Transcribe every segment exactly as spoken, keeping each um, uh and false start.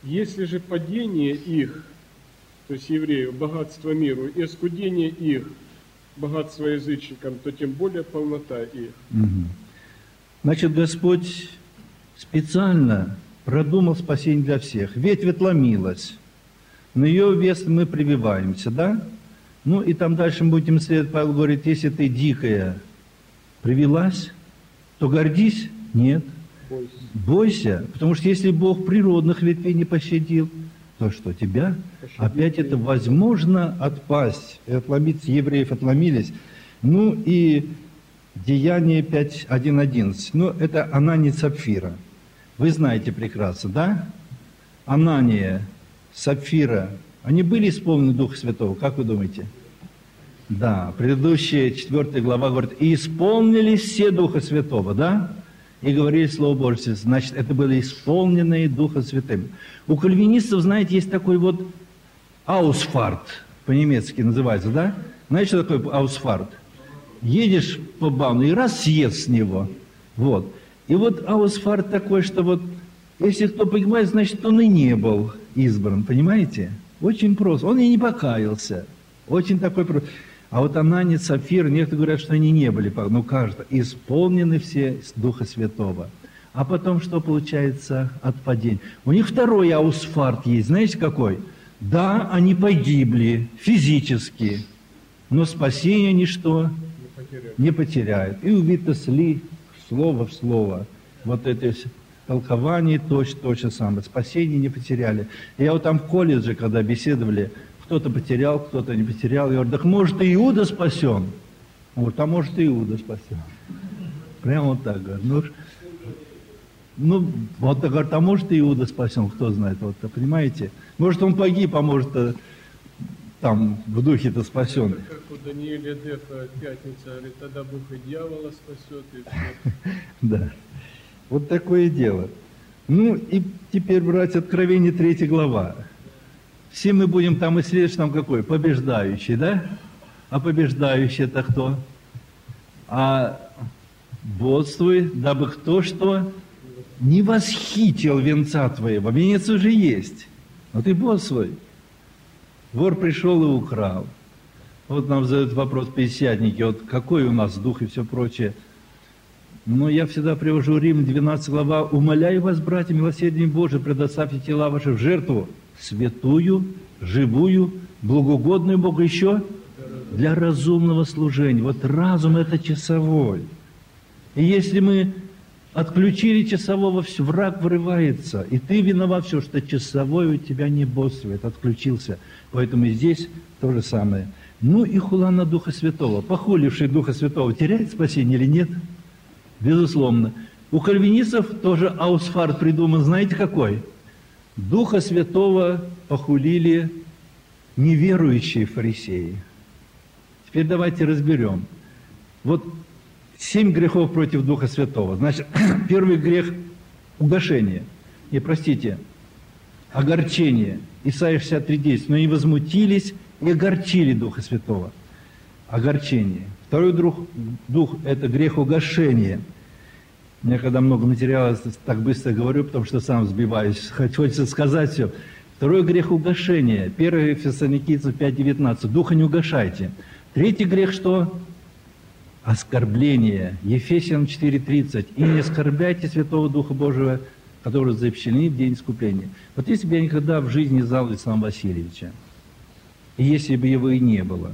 Если же падение их, то есть евреев, богатство миру, и оскудение их, богатство язычникам, то тем более полнота их. Угу. Значит, Господь специально продумал спасение для всех. Ветвь отломилась, на ее вес мы прививаемся, да? Ну и там дальше мы будем следовать, Павел говорит, если ты дикая привилась, то гордись? Нет. Бойся. Бойся, потому что если Бог природных ветвей не пощадил, то что, тебя? Пощадил Опять это возможно отпасть, и отломиться, евреев отломились. Ну и Деяние пять, один, одиннадцать. Ну, это Анания Сапфира. Вы знаете прекрасно, да? Анания, Сапфира, они были исполнены Духа Святого, как вы думаете? Да, предыдущая четвертая глава говорит, и исполнились все Духа Святого, да? И говорили Слово Божье, значит, это были исполненные Духа Святым. У кальвинистов, знаете, есть такой вот аусфарт, по-немецки называется, да? Знаете, что такое аусфарт? Едешь по бану и раз съест с него. Вот. И вот аусфарт такой, что вот, если кто погибает, значит, он и не был избран, понимаете? Очень просто. Он и не покаялся. Очень такой просто. А вот Анания, Сапфир, некоторые говорят, что они не были, ну, кажется, исполнены все с Духа Святого. А потом что получается от падения? У них второй аусфарт есть, знаете какой? Да, они погибли физически, но спасение они что? Не потеряют. И у Витесли слово в слово. Вот это толкование точно то же самое. Спасение не потеряли. Я вот там в колледже, когда беседовали, кто-то потерял, кто-то не потерял. Я говорю, так может и Иуда спасен? Он говорит, а может и Иуда спасен. Прямо вот так говорю. Ну, ну вот так говорит, а может и Иуда спасен, кто знает. Вот, понимаете? Может он погиб, а может там в духе-то спасен. Как у Даниэля Дефа пятница, говорит, тогда Бог и дьявола спасет, и все. Да, вот такое дело. Ну и теперь брать Откровение третья глава. Все мы будем там исследовать, там какой? Побеждающий, да? А побеждающий это кто? А бодствуй, дабы кто что не восхитил венца твоего. Венец уже есть. Но ты бодствуй. Вор пришел и украл. Вот нам задают вопрос пятидесятники, вот какой у нас дух и все прочее. Но я всегда привожу Рим, двенадцатая глава. «Умоляю вас, братья, милосердием Божиим, предоставьте тела ваши в жертву, святую, живую, благоугодную Богу еще для разумного служения». Вот разум – это часовой. И если мы отключили часового, все, враг врывается. И ты виноват все, что часовой у тебя не бодрствует, отключился. Поэтому и здесь то же самое. Ну и хула на Духа Святого. Похуливший Духа Святого теряет спасение или нет? Безусловно. У кальвинистов тоже аусфарт придуман, знаете какой? Духа Святого похулили неверующие фарисеи. Теперь давайте разберем. Вот семь грехов против Духа Святого. Значит, первый грех – угошение. Не, простите, огорчение. Исайя шестьдесят три десять. Но и возмутились, и огорчили Духа Святого. Огорчение. Второй дух, дух – это грех угошения. Я когда много материала, так быстро говорю, потому что сам сбиваюсь. Хочется сказать все. Второй грех угошения. первое Фессалоникийцам пять девятнадцать. Духа не угошайте. Третий грех что? Оскорбление. Ефесянам четыре тридцать. «И не оскорбляйте Святого Духа Божьего, который запечатлены в день искупления». Вот если бы я никогда в жизни не знал Александра Васильевича, и если бы его и не было,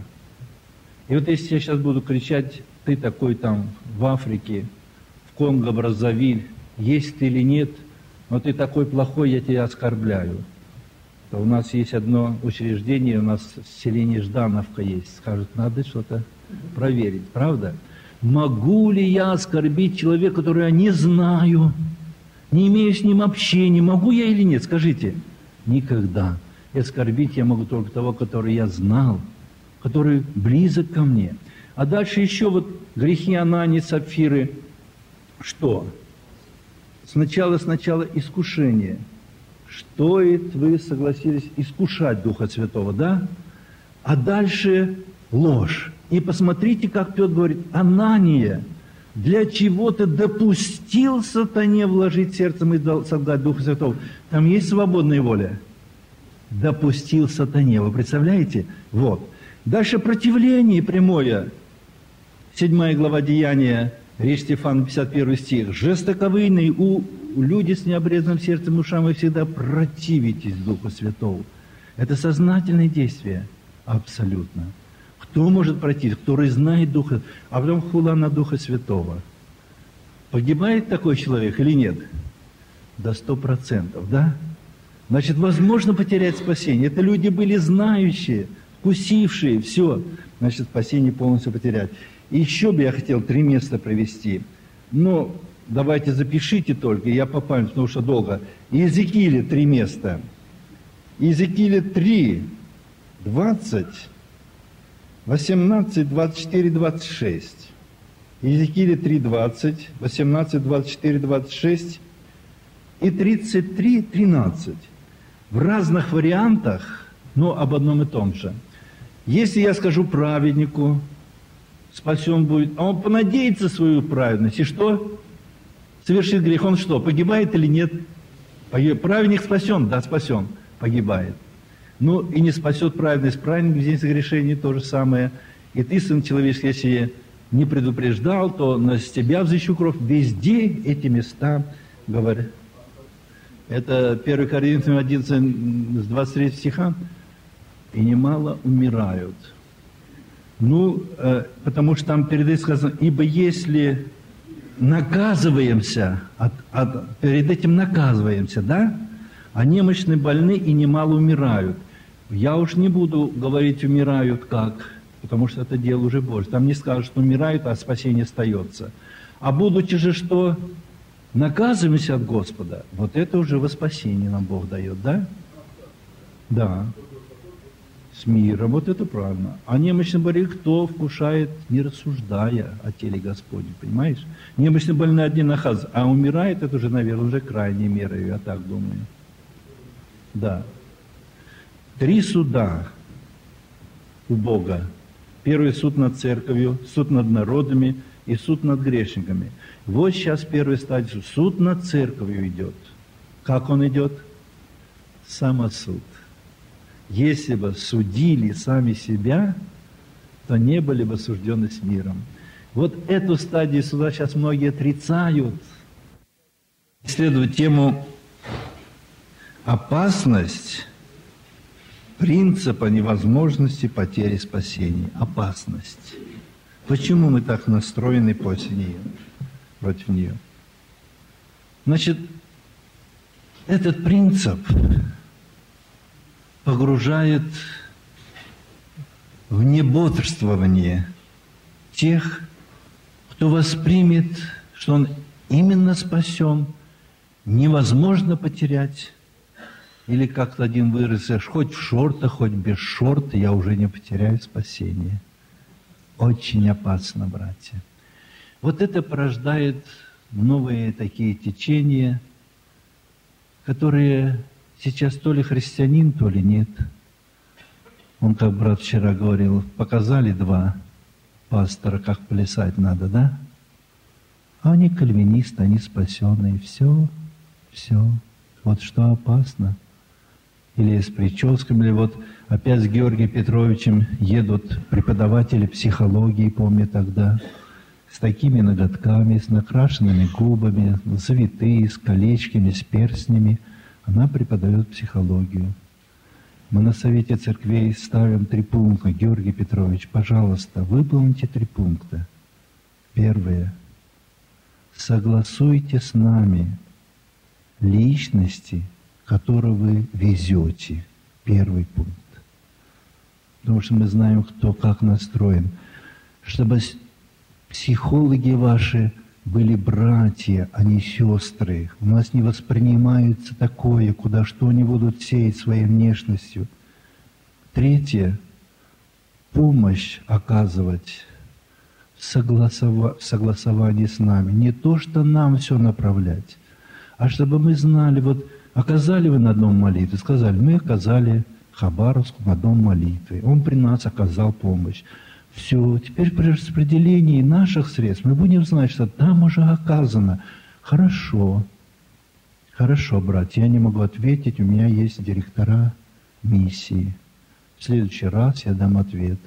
и вот если я сейчас буду кричать, ты такой там в Африке, в Конго, Браззавиль, есть ты или нет, но ты такой плохой, я тебя оскорбляю, то у нас есть одно учреждение, у нас в селении Ждановка есть, скажут, надо что-то проверить, правда? Могу ли я оскорбить человека, которого я не знаю, не имею с ним общения, могу я или нет? Скажите. Никогда. И оскорбить я могу только того, который я знал, который близок ко мне. А дальше еще вот грехи Анании, Сапфиры. Что? Сначала, сначала искушение. Что это вы согласились искушать Духа Святого, да? А дальше ложь. И посмотрите, как Петр говорит, Анания, Для чего ты допустил сатане вложить в сердце и солгать Духа Святого? Там есть свободная воля. Допустил сатане. Вы представляете? Вот. Дальше противление прямое. Седьмая глава Деяния, речь Стефана, пятьдесят первый стих. «Жестоковыйный у люди с необрезанным сердцем и ушами, вы всегда противитесь Духу Святого». Это сознательное действие. Абсолютно. Кто может противиться? Который знает Духа, а потом хула на Духа Святого. Погибает такой человек или нет? До сто процентов, да? Значит, возможно потерять спасение. Это люди были знающие, вкусившие, все. Значит, спасение полностью потерять. И еще бы я хотел три места провести. Но давайте запишите только, я по памяти, потому что долго. Иезекииля три места. Иезекииля три, двадцать, восемнадцать, двадцать четыре, двадцать шесть. Иезекииля три, двадцать, восемнадцать, двадцать четыре, двадцать шесть и тридцать три, тринадцать. В разных вариантах, но об одном и том же. Если я скажу праведнику, спасен будет, а он понадеется свою праведность, и что? Совершит грех, он что, погибает или нет? Погиб... Праведник спасен, да, спасен, погибает. Ну, и не спасет праведность, праведник в день согрешения то же самое. И ты, сын человеческий, если не предупреждал, то на тебя взыщу кровь. Везде эти места говорят. Это первое Коринфянам одиннадцать, с двадцать третьего стиха. И немало умирают. Ну, э, потому что там перед этим сказано, ибо если наказываемся, от, от, перед этим наказываемся, да, а немощные больны и немало умирают. Я уж не буду говорить, умирают как, потому что это дело уже Божье. Там не скажут, что умирают, а спасение остается. А будучи же что, наказываемся от Господа, вот это уже во спасение нам Бог дает, да? Да. С миром, вот это правильно. А немощный больной, кто вкушает, не рассуждая о теле Господне, понимаешь? Немощный больной одни наказывают, а умирает, это уже, наверное, уже крайняя мера, я так думаю. Да. Три суда у Бога. Первый суд над церковью, суд над народами и суд над грешниками. Вот сейчас первый стадий. Суд над церковью идет. Как он идет? Самосуд. Если бы судили сами себя, то не были бы осуждены с миром. Вот эту стадию суда сейчас многие отрицают. Исследуют тему опасность принципа невозможности потери спасения. Опасность. Почему мы так настроены против нее? Против нее? Значит, этот принцип погружает в небодрствование тех, кто воспримет, что он именно спасен, невозможно потерять. Или как-то один выразился, хоть в шортах, хоть без шорт, я уже не потеряю спасение. Очень опасно, братья. Вот это порождает новые такие течения, которые сейчас то ли христианин, то ли нет. Он, как брат вчера говорил, показали два пастора, как плясать надо, да? А они кальвинисты, они спасенные. Все, все. Вот что опасно. Или с прическами, или вот опять с Георгием Петровичем едут преподаватели психологии, помню тогда, с такими ноготками, с накрашенными губами, завитые, с колечками, с перстнями. Она преподает психологию. Мы на Совете Церквей ставим три пункта. Георгий Петрович, пожалуйста, выполните три пункта. Первое. Согласуйте с нами личности, которые вы везете. Первый пункт. Потому что мы знаем, кто как настроен. Чтобы психологи ваши были братья, а не сестры. У нас не воспринимается такое, куда что они будут сеять своей внешностью. Третье. Помощь оказывать в, согласова... в согласовании с нами. Не то, что нам все направлять, а чтобы мы знали, вот оказали вы на дом молитвы, сказали, мы оказали Хабаровску на дом молитвы. Он при нас оказал помощь. Все, теперь при распределении наших средств мы будем знать, что там уже оказано. Хорошо, хорошо, брат, я не могу ответить, у меня есть директора миссии. В следующий раз я дам ответ.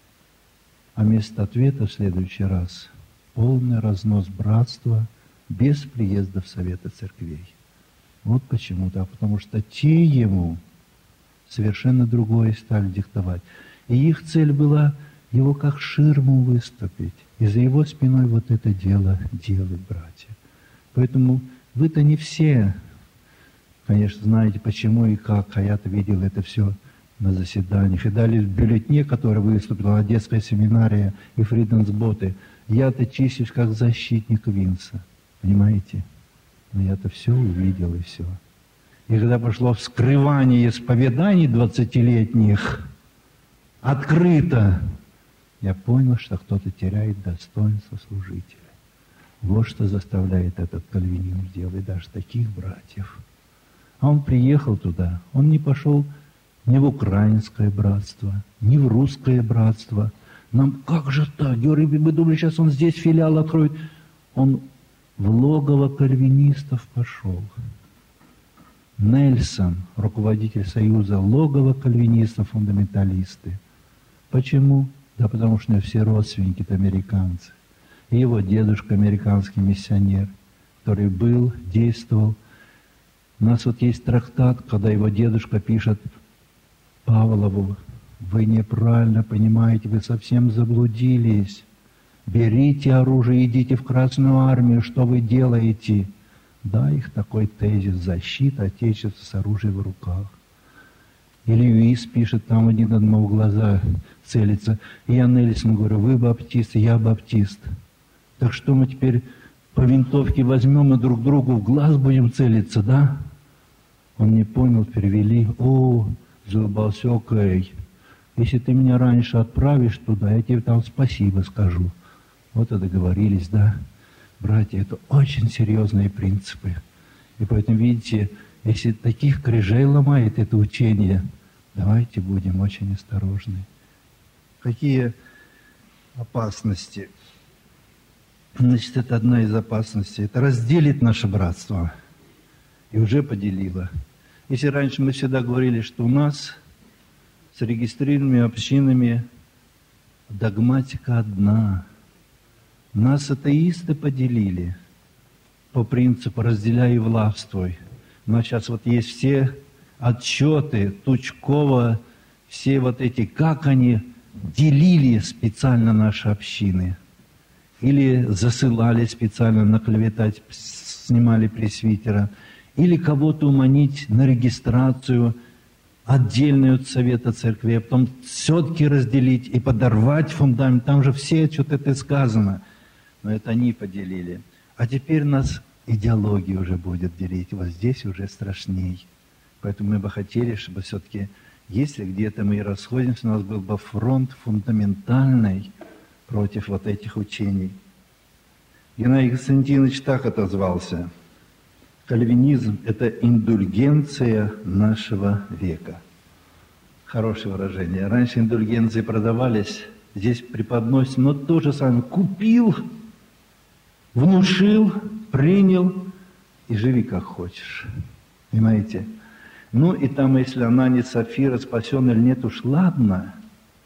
А вместо ответа в следующий раз полный разнос братства без приезда в Советы Церквей. Вот почему-то, потому что те ему совершенно другое стали диктовать. И их цель была его как ширму выступить, и за его спиной вот это дело делать, братья. Поэтому вы-то не все, конечно, знаете, почему и как, а я-то видел это все на заседаниях. И дали в бюллетне, который выступила Одесская семинария и Фриденсботы, я-то числюсь как защитник Винса, понимаете? Но я-то все увидел и все. И когда пошло вскрывание исповеданий двадцатилетних, открыто, я понял, что кто-то теряет достоинство служителя. Вот что заставляет этот кальвинизм делать даже таких братьев. А он приехал туда, он не пошел ни в украинское братство, ни в русское братство. Нам как же так? Георгий, мы думали, сейчас он здесь филиал откроет. Он в логово кальвинистов пошел. Нельсон, руководитель Союза логово кальвинистов, фундаменталисты. Почему? Да потому что все родственники-то американцы. И его дедушка американский миссионер, который был, действовал. У нас вот есть трактат, когда его дедушка пишет Павлову: вы неправильно понимаете, вы совсем заблудились. Берите оружие, идите в Красную Армию, что вы делаете? Да, их такой тезис: защита Отечества с оружием в руках. И Льюис пишет, там один одного в глаза целится. И я Нельсон говорю: вы баптист, я баптист. Так что мы теперь по винтовке возьмем и друг другу в глаз будем целиться, да? Он не понял, перевели: о, заулыбался, окей. Если ты меня раньше отправишь туда, я тебе там спасибо скажу. Вот и договорились, да? Братья, это очень серьезные принципы. И поэтому, видите, если таких крижей ломает это учение, давайте будем очень осторожны. Какие опасности? Значит, это одна из опасностей. Это разделит наше братство. И уже поделило. Если раньше мы всегда говорили, что у нас с регистрированными общинами догматика одна. Нас атеисты поделили по принципу «разделяй и властвуй». У нас сейчас вот есть все отчеты Тучкова, все вот эти, как они делили специально наши общины. Или засылали специально наклеветать, снимали пресвитера. Или кого-то уманить на регистрацию отдельную от Совета Церкви, а потом все-таки разделить и подорвать фундамент. Там же все что-то это сказано. Но это они поделили. А теперь нас идеология уже будет делить. Вот здесь уже страшней. Поэтому мы бы хотели, чтобы все-таки, если где-то мы и расходимся, у нас был бы фронт фундаментальный против вот этих учений. Геннадий Константинович так отозвался: кальвинизм – это индульгенция нашего века. Хорошее выражение. Раньше индульгенции продавались, здесь преподносится, но то же самое. Купил, внушил, принял и живи как хочешь. Понимаете? Ну и там, если она не Сапфира, спасен или нет, уж ладно.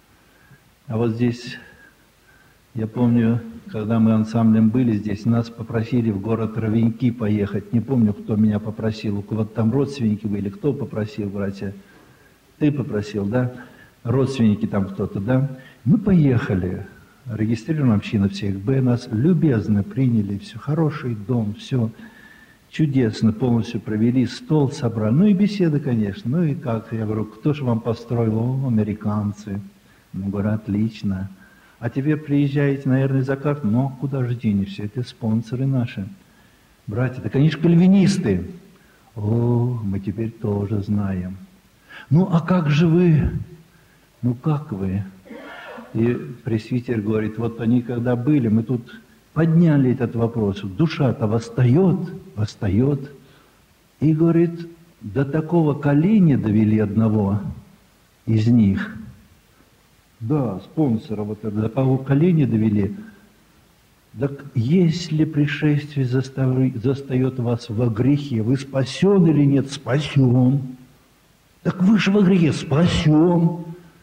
А вот здесь, я помню, когда мы ансамблем были здесь, нас попросили в город Ровеньки поехать. Не помню, кто меня попросил. У кого-то там родственники были. Кто попросил, братья? Ты попросил, да? Родственники там кто-то, да? Мы поехали. Регистрированная община всех Б. Нас любезно приняли. Все, хороший дом, все чудесно. Полностью провели, стол собрали. Ну и беседы, конечно. Ну и как? Я говорю, кто же вам построил? О, американцы. Ну, говорю, отлично. А теперь приезжаете, наверное, за карту. Ну, а куда же денешься? Это спонсоры наши. Братья, да, конечно, кальвинисты. О, мы теперь тоже знаем. Ну, а как же вы? Ну, как вы? И пресвитер говорит, вот они когда были, мы тут подняли этот вопрос. Душа-то восстает, восстает. И, говорит, до такого коления довели одного из них. Да, спонсора вот это, до поколения довели. Так если пришествие застав- застает вас во грехе, вы спасен или нет? Спасен. Так вы же во грехе спасен.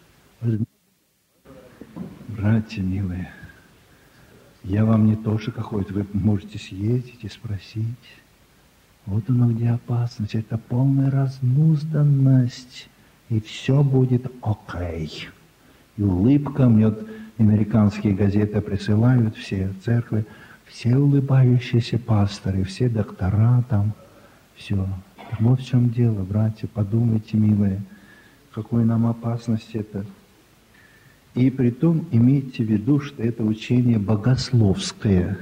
Братья милые, я вам не то, что какой-то, вы можете съездить и спросить. Вот оно где опасность, это полная разнузданность, и все будет окей. И улыбка, мне вот американские газеты присылают, все церкви, все улыбающиеся пасторы, все доктора там, все. Вот в чем дело, братья, подумайте, милые, какой нам опасность это. И при том имейте в виду, что это учение богословское,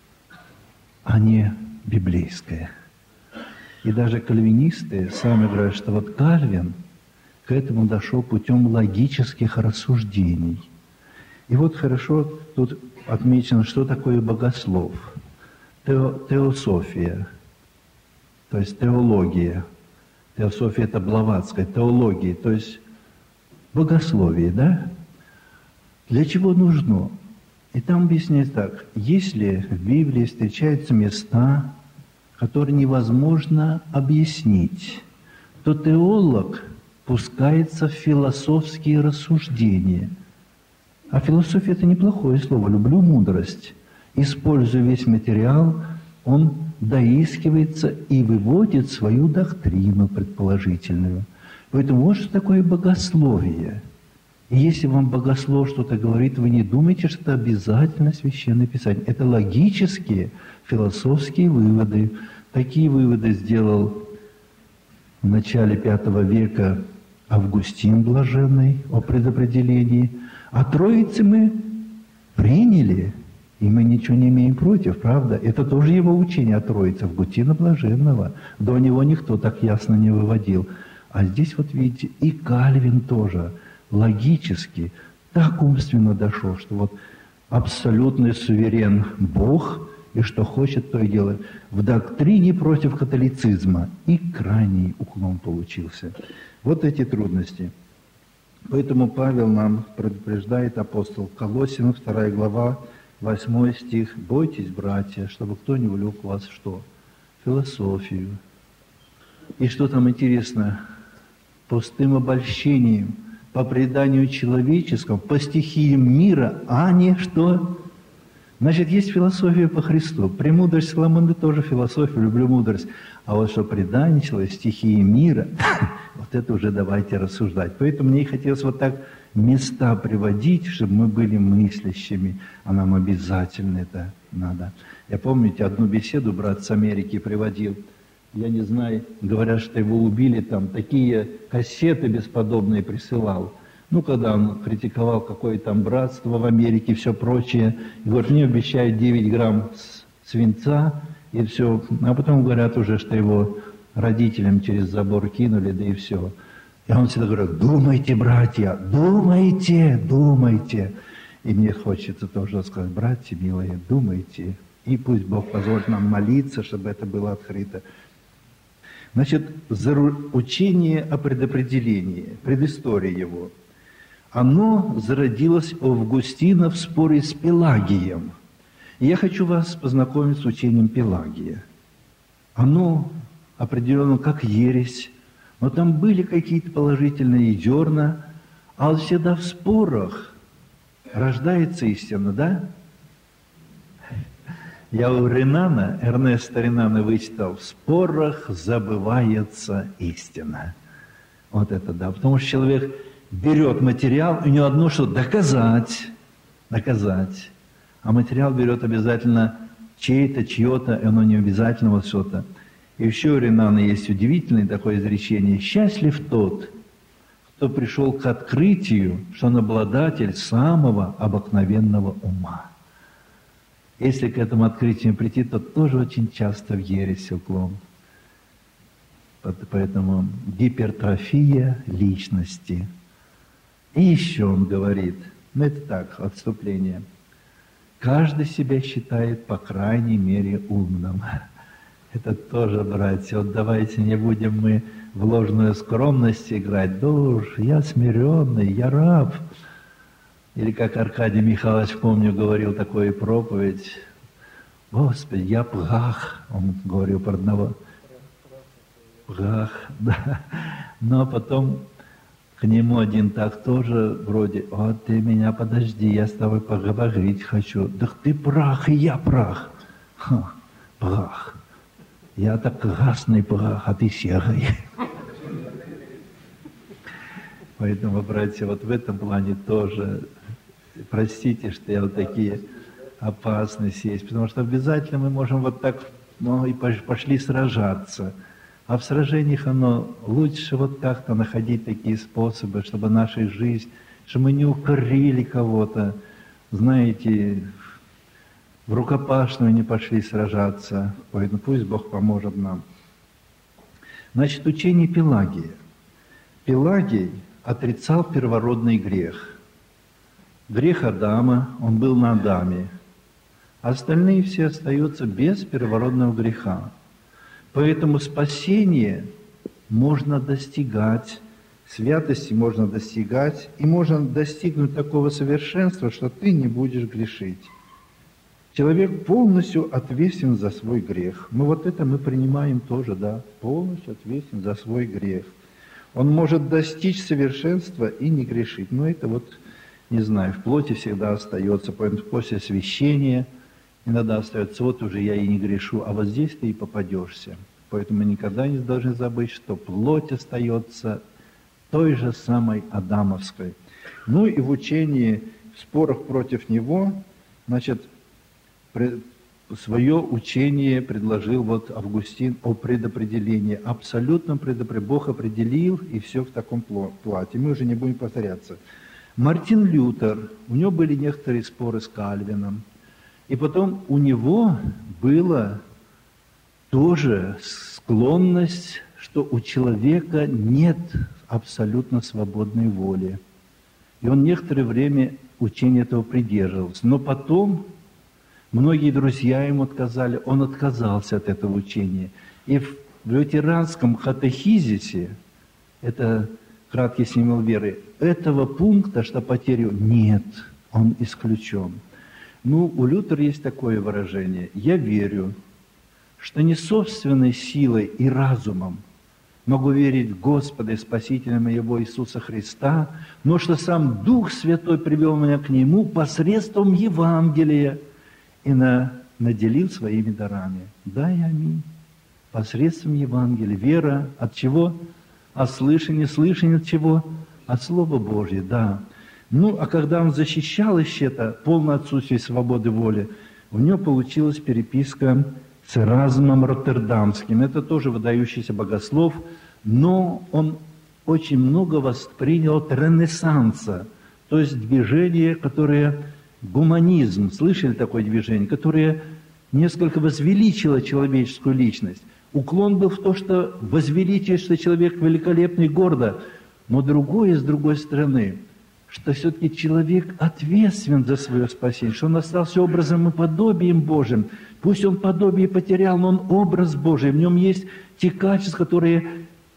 а не библейское. И даже кальвинисты сами говорят, что вот Кальвин к этому дошел путем логических рассуждений. И вот хорошо тут отмечено, что такое богослов. Тео, теософия, то есть теология. Теософия – это Блаватская, теология, то есть богословие, да? Для чего нужно? И там объясняется так. Если в Библии встречаются места, которые невозможно объяснить, то теолог пускается в философские рассуждения. А философия – это неплохое слово. Люблю мудрость. Используя весь материал, он доискивается и выводит свою доктрину предположительную. Поэтому вот что такое богословие. И если вам богослов что-то говорит, вы не думайте, что это обязательно Священное Писание. Это логические, философские выводы. Такие выводы сделал в начале пятого века Августин Блаженный о предопределении. А Троицы мы приняли, и мы ничего не имеем против, правда? Это тоже его учение о Троице, Августина Блаженного. До него никто так ясно не выводил. А здесь вот видите, и Кальвин тоже логически так умственно дошел, что вот абсолютный суверен Бог, и что хочет, то и делает. В доктрине против католицизма и крайний уклон получился. Вот эти трудности. Поэтому Павел нам предупреждает, апостол Колоссянам, вторая глава, восьмой стих. «Бойтесь, братья, чтобы кто не увлек вас что? Философию». И что там интересно? Пустым обольщением, по преданию человеческому, по стихиям мира, а не что? Значит, есть философия по Христу. Премудрость Соломона тоже философия, люблю мудрость. А вот что предание человека, стихии мира, вот это уже давайте рассуждать. Поэтому мне и хотелось вот так места приводить, чтобы мы были мыслящими, а нам обязательно это надо. Я помните, одну беседу брат с Америки приводил. Я не знаю, говорят, что его убили, там такие кассеты бесподобные присылал. Ну, когда он критиковал какое там братство в Америке и все прочее. И говорит, мне обещают девять грамм свинца и все. А потом говорят уже, что его родителям через забор кинули, да и все. И он всегда говорит, думайте, братья, думайте, думайте. И мне хочется тоже сказать, братья милые, думайте. И пусть Бог позволит нам молиться, чтобы это было открыто. Значит, учение о предопределении, предыстория его, оно зародилось у Августина в споре с Пелагием. И я хочу вас познакомить с учением Пелагия. Оно определено как ересь, но там были какие-то положительные зерна, а вот всегда в спорах рождается истина, да? Я у Ренана, Эрнеста Ренана вычитал, в спорах забывается истина. Вот это да, потому что человек берет материал, у него одно что доказать, доказать. А материал берет обязательно чей-то, чье-то, и оно не обязательно вот что-то. И еще у Ренана есть удивительное такое изречение. «Счастлив тот, кто пришел к открытию, что он обладатель самого обыкновенного ума». Если к этому открытию прийти, то тоже очень часто в ересь уклон. Поэтому гипертрофия личности. И еще он говорит, ну это так, отступление. Каждый себя считает, по крайней мере, умным. Это тоже, братья, вот давайте не будем мы в ложную скромность играть. Да уж, я смиренный, я раб. Или как Аркадий Михайлович, помню, говорил такую проповедь: «Господи, я прах», он говорил про одного. Прах, да. Но потом к нему один так тоже вроде: «О, ты меня подожди, я с тобой поговорить хочу». «Да ты прах, и я прах». Ха, прах. Я так красный прах, а ты серый. Поэтому, братья, вот в этом плане тоже простите, что я вот такие опасности есть, потому что обязательно мы можем вот так, ну, и пошли сражаться. А в сражениях оно лучше вот как-то находить такие способы, чтобы наша жизнь, чтобы мы не укорили кого-то, знаете, в рукопашную не пошли сражаться. Поэтому пусть Бог поможет нам. Значит, учение Пелагия. Пелагий отрицал первородный грех. Грех Адама, он был на Адаме. Остальные все остаются без первородного греха. Поэтому спасение можно достигать, святости можно достигать, и можно достигнуть такого совершенства, что ты не будешь грешить. Человек полностью ответственен за свой грех. Мы вот это мы принимаем тоже, да, полностью ответственен за свой грех. Он может достичь совершенства и не грешить. Но это вот, не знаю, в плоти всегда остается, поэтому после освящения иногда остается: вот уже я и не грешу, а вот здесь ты и попадешься. Поэтому мы никогда не должны забыть, что плоть остается той же самой адамовской. Ну и в учении, в спорах против него, значит, свое учение предложил вот Августин о предопределении. Абсолютно предопределении. Бог определил, и все в таком плате. Мы уже не будем повторяться. Мартин Лютер, у него были некоторые споры с Кальвином. И потом у него была тоже склонность, что у человека нет абсолютно свободной воли. И он некоторое время учения этого придерживался. Но потом многие друзья ему отказали, он отказался от этого учения. И в лютеранском катехизисе, это краткий символ веры, этого пункта, что потерю, нет, он исключен. Ну, у Лютера есть такое выражение: «Я верю, что не собственной силой и разумом могу верить в Господа и Спасителя моего Иисуса Христа, но что сам Дух Святой привел меня к Нему посредством Евангелия и на, наделил своими дарами». Да и аминь. Посредством Евангелия. Вера от чего? От слышания. Слышание от чего? От Слова Божьего, да. Ну, а когда он защищал еще это полное отсутствие свободы воли, у него получилась переписка с Эразмом Роттердамским. Это тоже выдающийся богослов, но он очень много воспринял от Ренессанса, то есть движение, которое гуманизм, слышали такое движение, которое несколько возвеличило человеческую личность. Уклон был в то, что возвеличить, что человек великолепный, гордо, но другое, с другой стороны, что все-таки человек ответственен за свое спасение, что он остался образом и подобием Божьим. Пусть он подобие потерял, но он образ Божий, в нем есть те качества, которые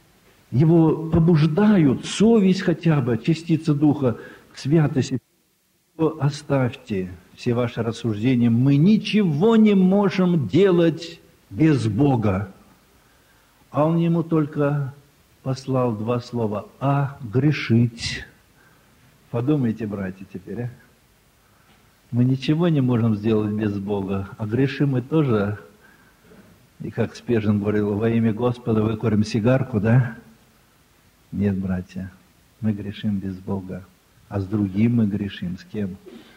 его побуждают, совесть хотя бы, частица Духа, к святости. Оставьте все ваши рассуждения. Мы ничего не можем делать без Бога. А он ему только послал два слова: «а грешить». Подумайте, братья, теперь, а? Мы ничего не можем сделать без Бога, а грешим мы тоже. И как Спержин говорил: во имя Господа выкурим сигарку, да? Нет, братья, мы грешим без Бога. А с другим мы грешим. С кем?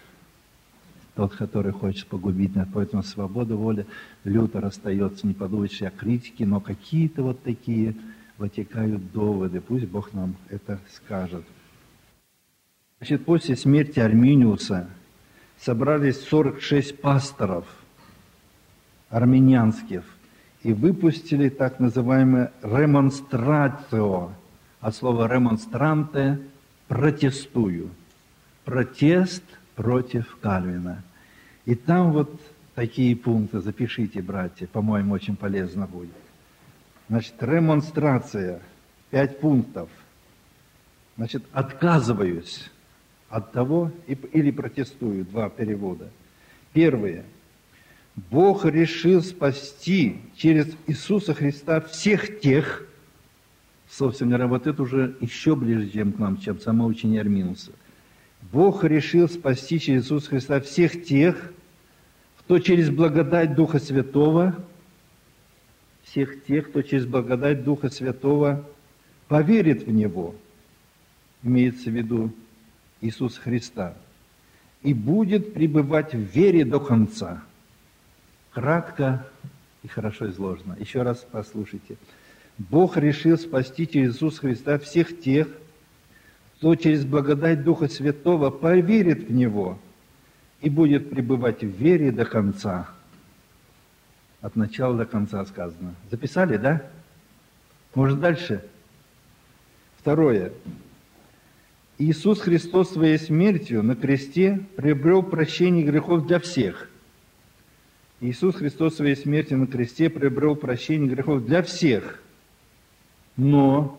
Тот, который хочет погубить нас. Поэтому свобода воли. Лютер остается, не подумайте о критике, но какие-то вот такие вытекают доводы. Пусть Бог нам это скажет. Значит, после смерти Арминиуса собрались сорок шесть пасторов армянских и выпустили так называемое ремонстратио, от слова ремонстранте – протестую. Протест против Кальвина. И там вот такие пункты, запишите, братья, по-моему, очень полезно будет. Значит, ремонстрация, пять пунктов. Значит, отказываюсь от того, или протестую, два перевода. Первое. Бог решил спасти через Иисуса Христа всех тех, собственно говоря, вот это уже еще ближе, чем к нам, чем само учение Арминуса. Бог решил спасти через Иисуса Христа всех тех, кто через благодать Духа Святого, всех тех, кто через благодать Духа Святого поверит в Него, имеется в виду Иисуса Христа, и будет пребывать в вере до конца. Кратко и хорошо изложено. Еще раз послушайте. Бог решил спасти через Иисуса Христа всех тех, кто через благодать Духа Святого поверит в Него и будет пребывать в вере до конца. От начала до конца сказано. Записали, да? Может, дальше? Второе. Иисус Христос своей смертью на кресте приобрел прощение грехов для всех. Иисус Христос своей смертью на кресте приобрел прощение грехов для всех. Но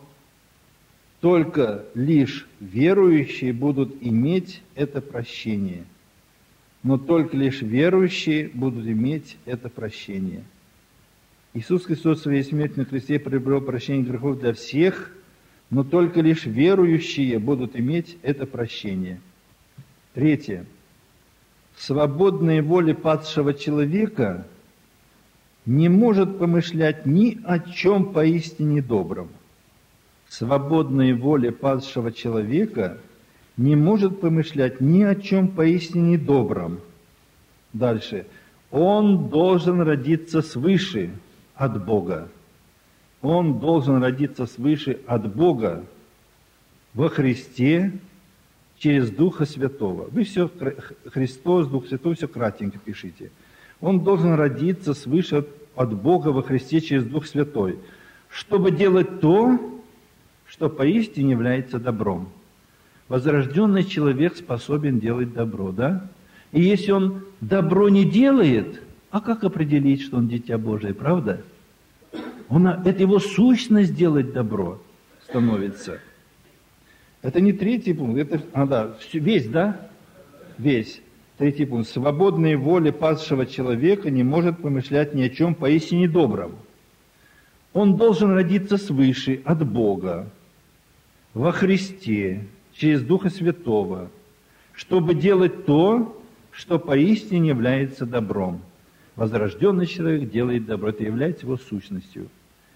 только лишь верующие будут иметь это прощение. Но только лишь верующие будут иметь это прощение. Иисус Христос своей смертью на кресте приобрел прощение грехов для всех, но только лишь верующие будут иметь это прощение. Третье. Свободная воля падшего человека не может помышлять ни о чем поистине добром. Свободная воля падшего человека не может помышлять ни о чем поистине добром. Дальше. Он должен родиться свыше от Бога. Он должен родиться свыше от Бога во Христе через Духа Святого. Вы все, Христос, Дух Святой, все кратенько пишите. Он должен родиться свыше от, от Бога во Христе через Дух Святой, чтобы делать то, что поистине является добром. Возрожденный человек способен делать добро, да? И если он добро не делает, а как определить, что он дитя Божие, правда? Он, это его сущность делать добро становится. Это не третий пункт, это, а, да, весь, да? Весь. Третий пункт. Свободная воля падшего человека не может помышлять ни о чем поистине добром. Он должен родиться свыше от Бога во Христе через Духа Святого, чтобы делать то, что поистине является добром. Возрожденный человек делает добро, это является его сущностью.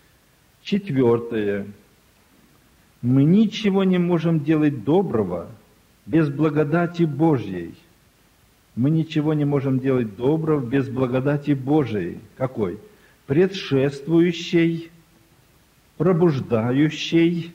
Четвертое. Мы ничего не можем делать доброго без благодати Божьей. Мы ничего не можем делать доброго без благодати Божией. Какой? Предшествующей, пробуждающей,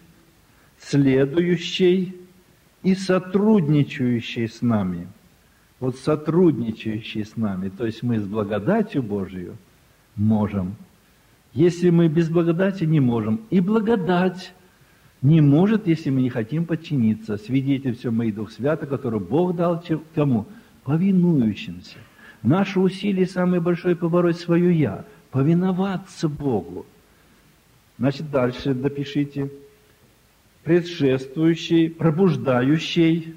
следующей и сотрудничающей с нами. Вот сотрудничающей с нами, то есть мы с благодатью Божию можем. Если мы без благодати не можем, и благодать не может, если мы не хотим подчиниться. Свидетель все мои Дух Святый, который Бог дал кому? Повинующимся. Наше усилие самое большое побороть свое «я», повиноваться Богу. Значит, дальше допишите. Предшествующий, пробуждающий,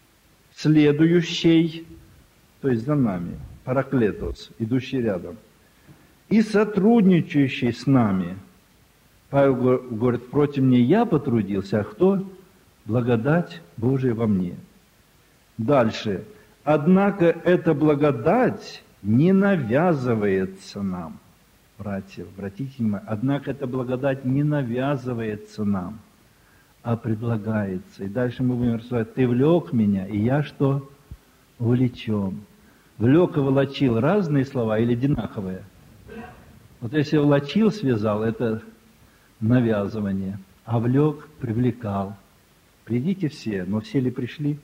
следующий, то есть за нами, параклетос, идущий рядом, и сотрудничающий с нами. Павел говорит, против не я потрудился, а кто? Благодать Божия во мне. Дальше. Однако эта благодать не навязывается нам. Братья, обратите внимание, однако эта благодать не навязывается нам, а предлагается. И дальше мы будем рассуждать, ты влек меня, и я что? Увлечен. Влек и волочил разные слова или одинаковые? Вот если волочил, связал, это навязывание, а влек, привлекал. Придите все, но все ли пришли?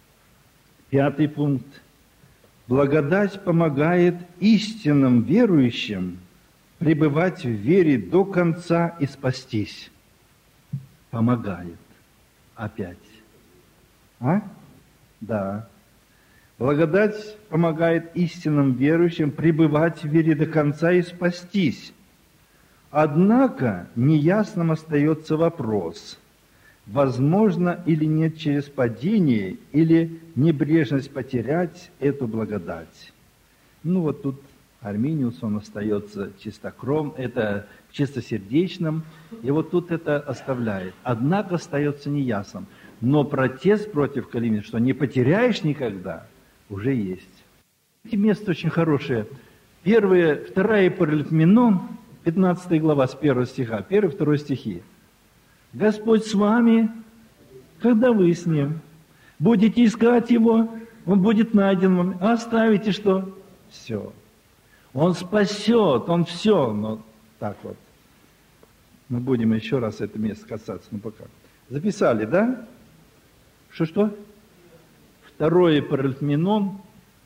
Пятый пункт. Благодать помогает истинным верующим пребывать в вере до конца и спастись. Помогает. Опять. А? Да. Благодать помогает истинным верующим пребывать в вере до конца и спастись. Однако неясным остается вопрос, возможно или нет через падение, или небрежность потерять эту благодать. Ну вот тут Арминиус, он остается чистокром, это чистосердечным, и вот тут это оставляет. Однако остается неясным. Но протест против Кальвина, что не потеряешь никогда, уже есть. Эти места очень хорошие. Первые, вторая Паралипоменон, пятнадцатая глава с первого стиха, первый, второй стихи. Господь с вами, когда вы с Ним. Будете искать Его, Он будет найден вам. А оставите что? Все. Он спасет, Он все. Но так вот. Мы будем еще раз это место касаться. Ну пока. Записали, да? Что-что? Второе Паралипоменон,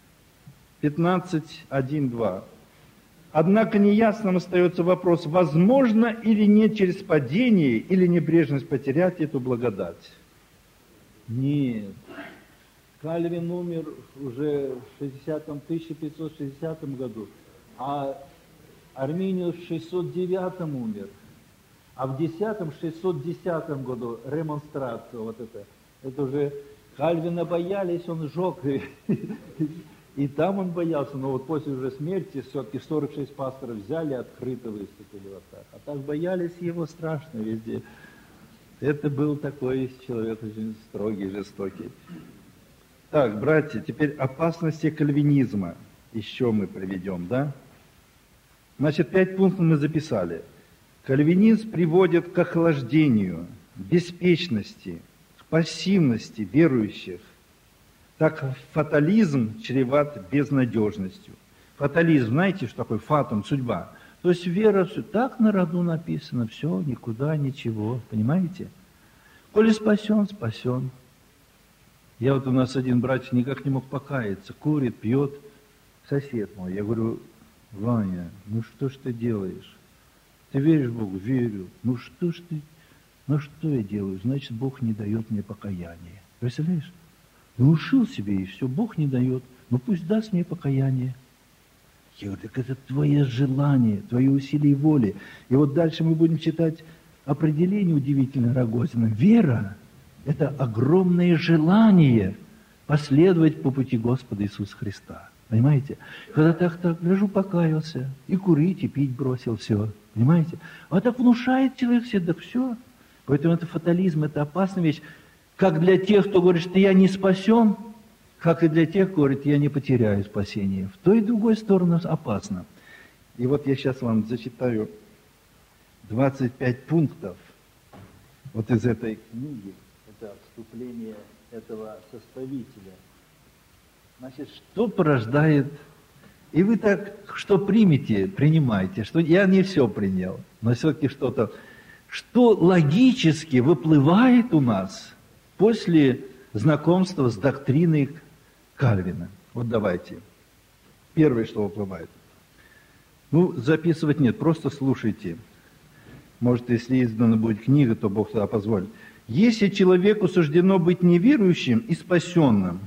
пятнадцать, один, два. Однако неясным остается вопрос, возможно или нет через падение или небрежность потерять эту благодать. Нет. Кальвин умер уже в шестидесятом, тысяча пятьсот шестидесятом году, а Арминиус в шестьсот девятом умер, а в десятом, шестьсот десятом году ремонстрация, вот это, это уже Кальвина боялись, он сжег, и там он боялся, но вот после уже смерти все-таки сорок шесть пасторов взяли, открыто выступили вот так, а так боялись его страшно везде. Это был такой человек очень строгий, жестокий. Так, братья, теперь опасности кальвинизма еще мы приведем, да? Значит, пять пунктов мы записали. Кальвинизм приводит к охлаждению, беспечности, к пассивности верующих. Так фатализм чреват безнадежностью. Фатализм, знаете, что такое фатум, судьба? То есть вера, все так на роду написано, все, никуда, ничего, понимаете? Коли спасен, спасен. Я вот у нас один братик никак не мог покаяться, курит, пьет, сосед мой. Я говорю, Ваня, ну что ж ты делаешь? Ты веришь Богу? Верю. Ну что ж ты, ну что я делаю? Значит, Бог не дает мне покаяния. Представляешь? Ну ушил себе и все, Бог не дает. Ну пусть даст мне покаяние. Я говорю, так это твое желание, твои усилия воли. И вот дальше мы будем читать определение удивительное Рогозина. Вера – это огромное желание последовать по пути Господа Иисуса Христа. Понимаете? Когда так-так, гляжу, покаялся, и курить, и пить бросил, все. Понимаете? А так внушает человек себе, так все. Поэтому это фатализм, это опасная вещь. Как для тех, кто говорит, что я не спасен, как и для тех, кто говорит, я не потеряю спасение. В той и другой стороне опасно. И вот я сейчас вам зачитаю двадцать пять пунктов вот из этой книги. Это вступление этого составителя. Значит, что порождает... И вы так, что примете, принимайте, что я не все принял, но все-таки что-то... Что логически выплывает у нас после знакомства с доктриной Кальвина. Вот давайте. Первое, что выплывает. Ну, записывать нет, просто слушайте. Может, если издана будет книга, то Бог тогда позволит. Если человеку суждено быть неверующим и спасенным,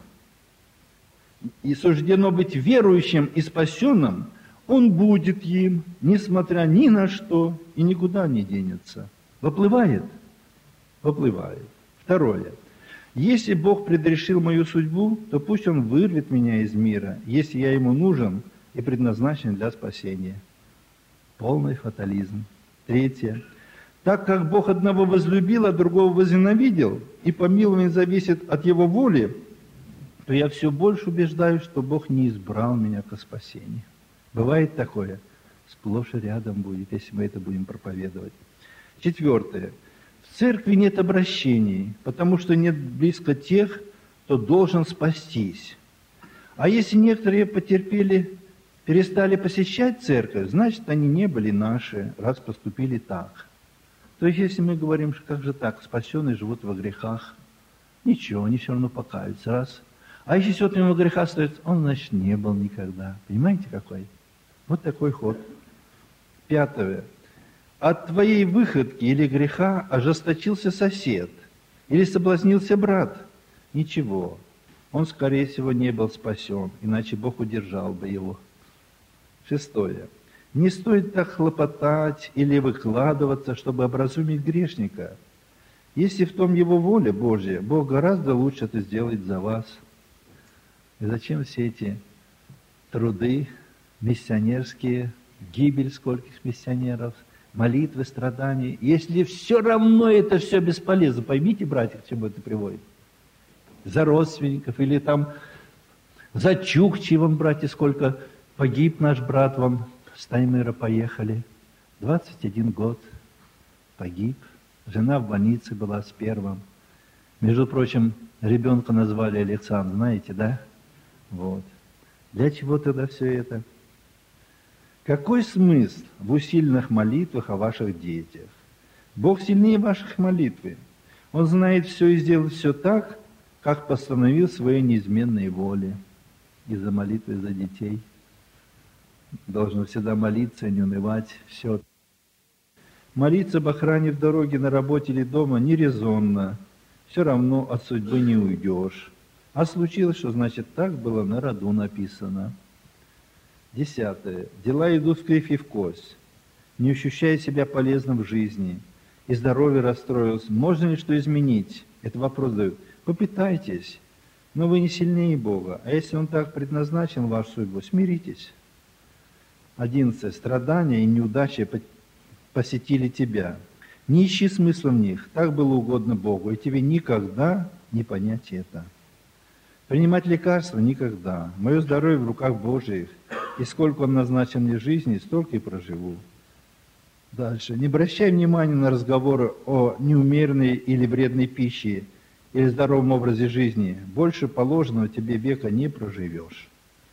и суждено быть верующим и спасенным, он будет им, несмотря ни на что, и никуда не денется. Выплывает? Выплывает. Второе. Если Бог предрешил мою судьбу, то пусть Он вырвет меня из мира, если я Ему нужен и предназначен для спасения. Полный фатализм. Третье. Так как Бог одного возлюбил, а другого возненавидел, и помилование зависит от Его воли, то я все больше убеждаюсь, что Бог не избрал меня ко спасению. Бывает такое? Сплошь и рядом будет, если мы это будем проповедовать. Четвертое. В церкви нет обращений, потому что нет близко тех, кто должен спастись. А если некоторые потерпели, перестали посещать церковь, значит, они не были наши, раз поступили так. То есть, если мы говорим, что как же так, спасенные живут во грехах, ничего, они все равно покаются, раз. А если все-таки во грехах остается, он, значит, не был никогда. Понимаете, какой? Вот такой ход. Пятое. От твоей выходки или греха ожесточился сосед, или соблазнился брат. Ничего. Он, скорее всего, не был спасен, иначе Бог удержал бы его. Шестое. Не стоит так хлопотать или выкладываться, чтобы образумить грешника. Если в том Его воля Божья, Бог гораздо лучше это сделает за вас. И зачем все эти труды миссионерские, гибель скольких миссионеров, молитвы, страдания, если все равно это все бесполезно? Поймите, братья, к чему это приводит. За родственников или там за Чукчи, вон, братья, сколько погиб наш брат, вон, с Таймыра поехали. двадцать один год погиб. Жена в больнице была с первым. Между прочим, ребенка назвали Александр, знаете, да? Вот. Для чего тогда все это? Какой смысл в усиленных молитвах о ваших детях? Бог сильнее ваших молитвы. Он знает все и сделает все так, как постановил своей неизменной воле. И за молитвы за детей должно всегда молиться, не унывать. Все. Молиться об охране в дороге, на работе или дома нерезонно. Все равно от судьбы не уйдешь. А случилось, что значит так было на роду написано. Десятое. Дела идут в кривь и в кость. Не ощущая себя полезным в жизни. И здоровье расстроилось. Можно ли что изменить? Это вопрос дают. Попытайтесь. Но вы не сильнее Бога. А если Он так предназначил вашу судьбу, смиритесь. Одиннадцатое. Страдания и неудачи посетили тебя. Не ищи смысла в них. Так было угодно Богу. И тебе никогда не понять это. Принимать лекарства никогда. Мое здоровье в руках Божьих. И сколько Он назначил мне жизни, столько и проживу. Дальше. Не обращай внимания на разговоры о неумеренной или вредной пище, или здоровом образе жизни. Больше положенного тебе века не проживешь.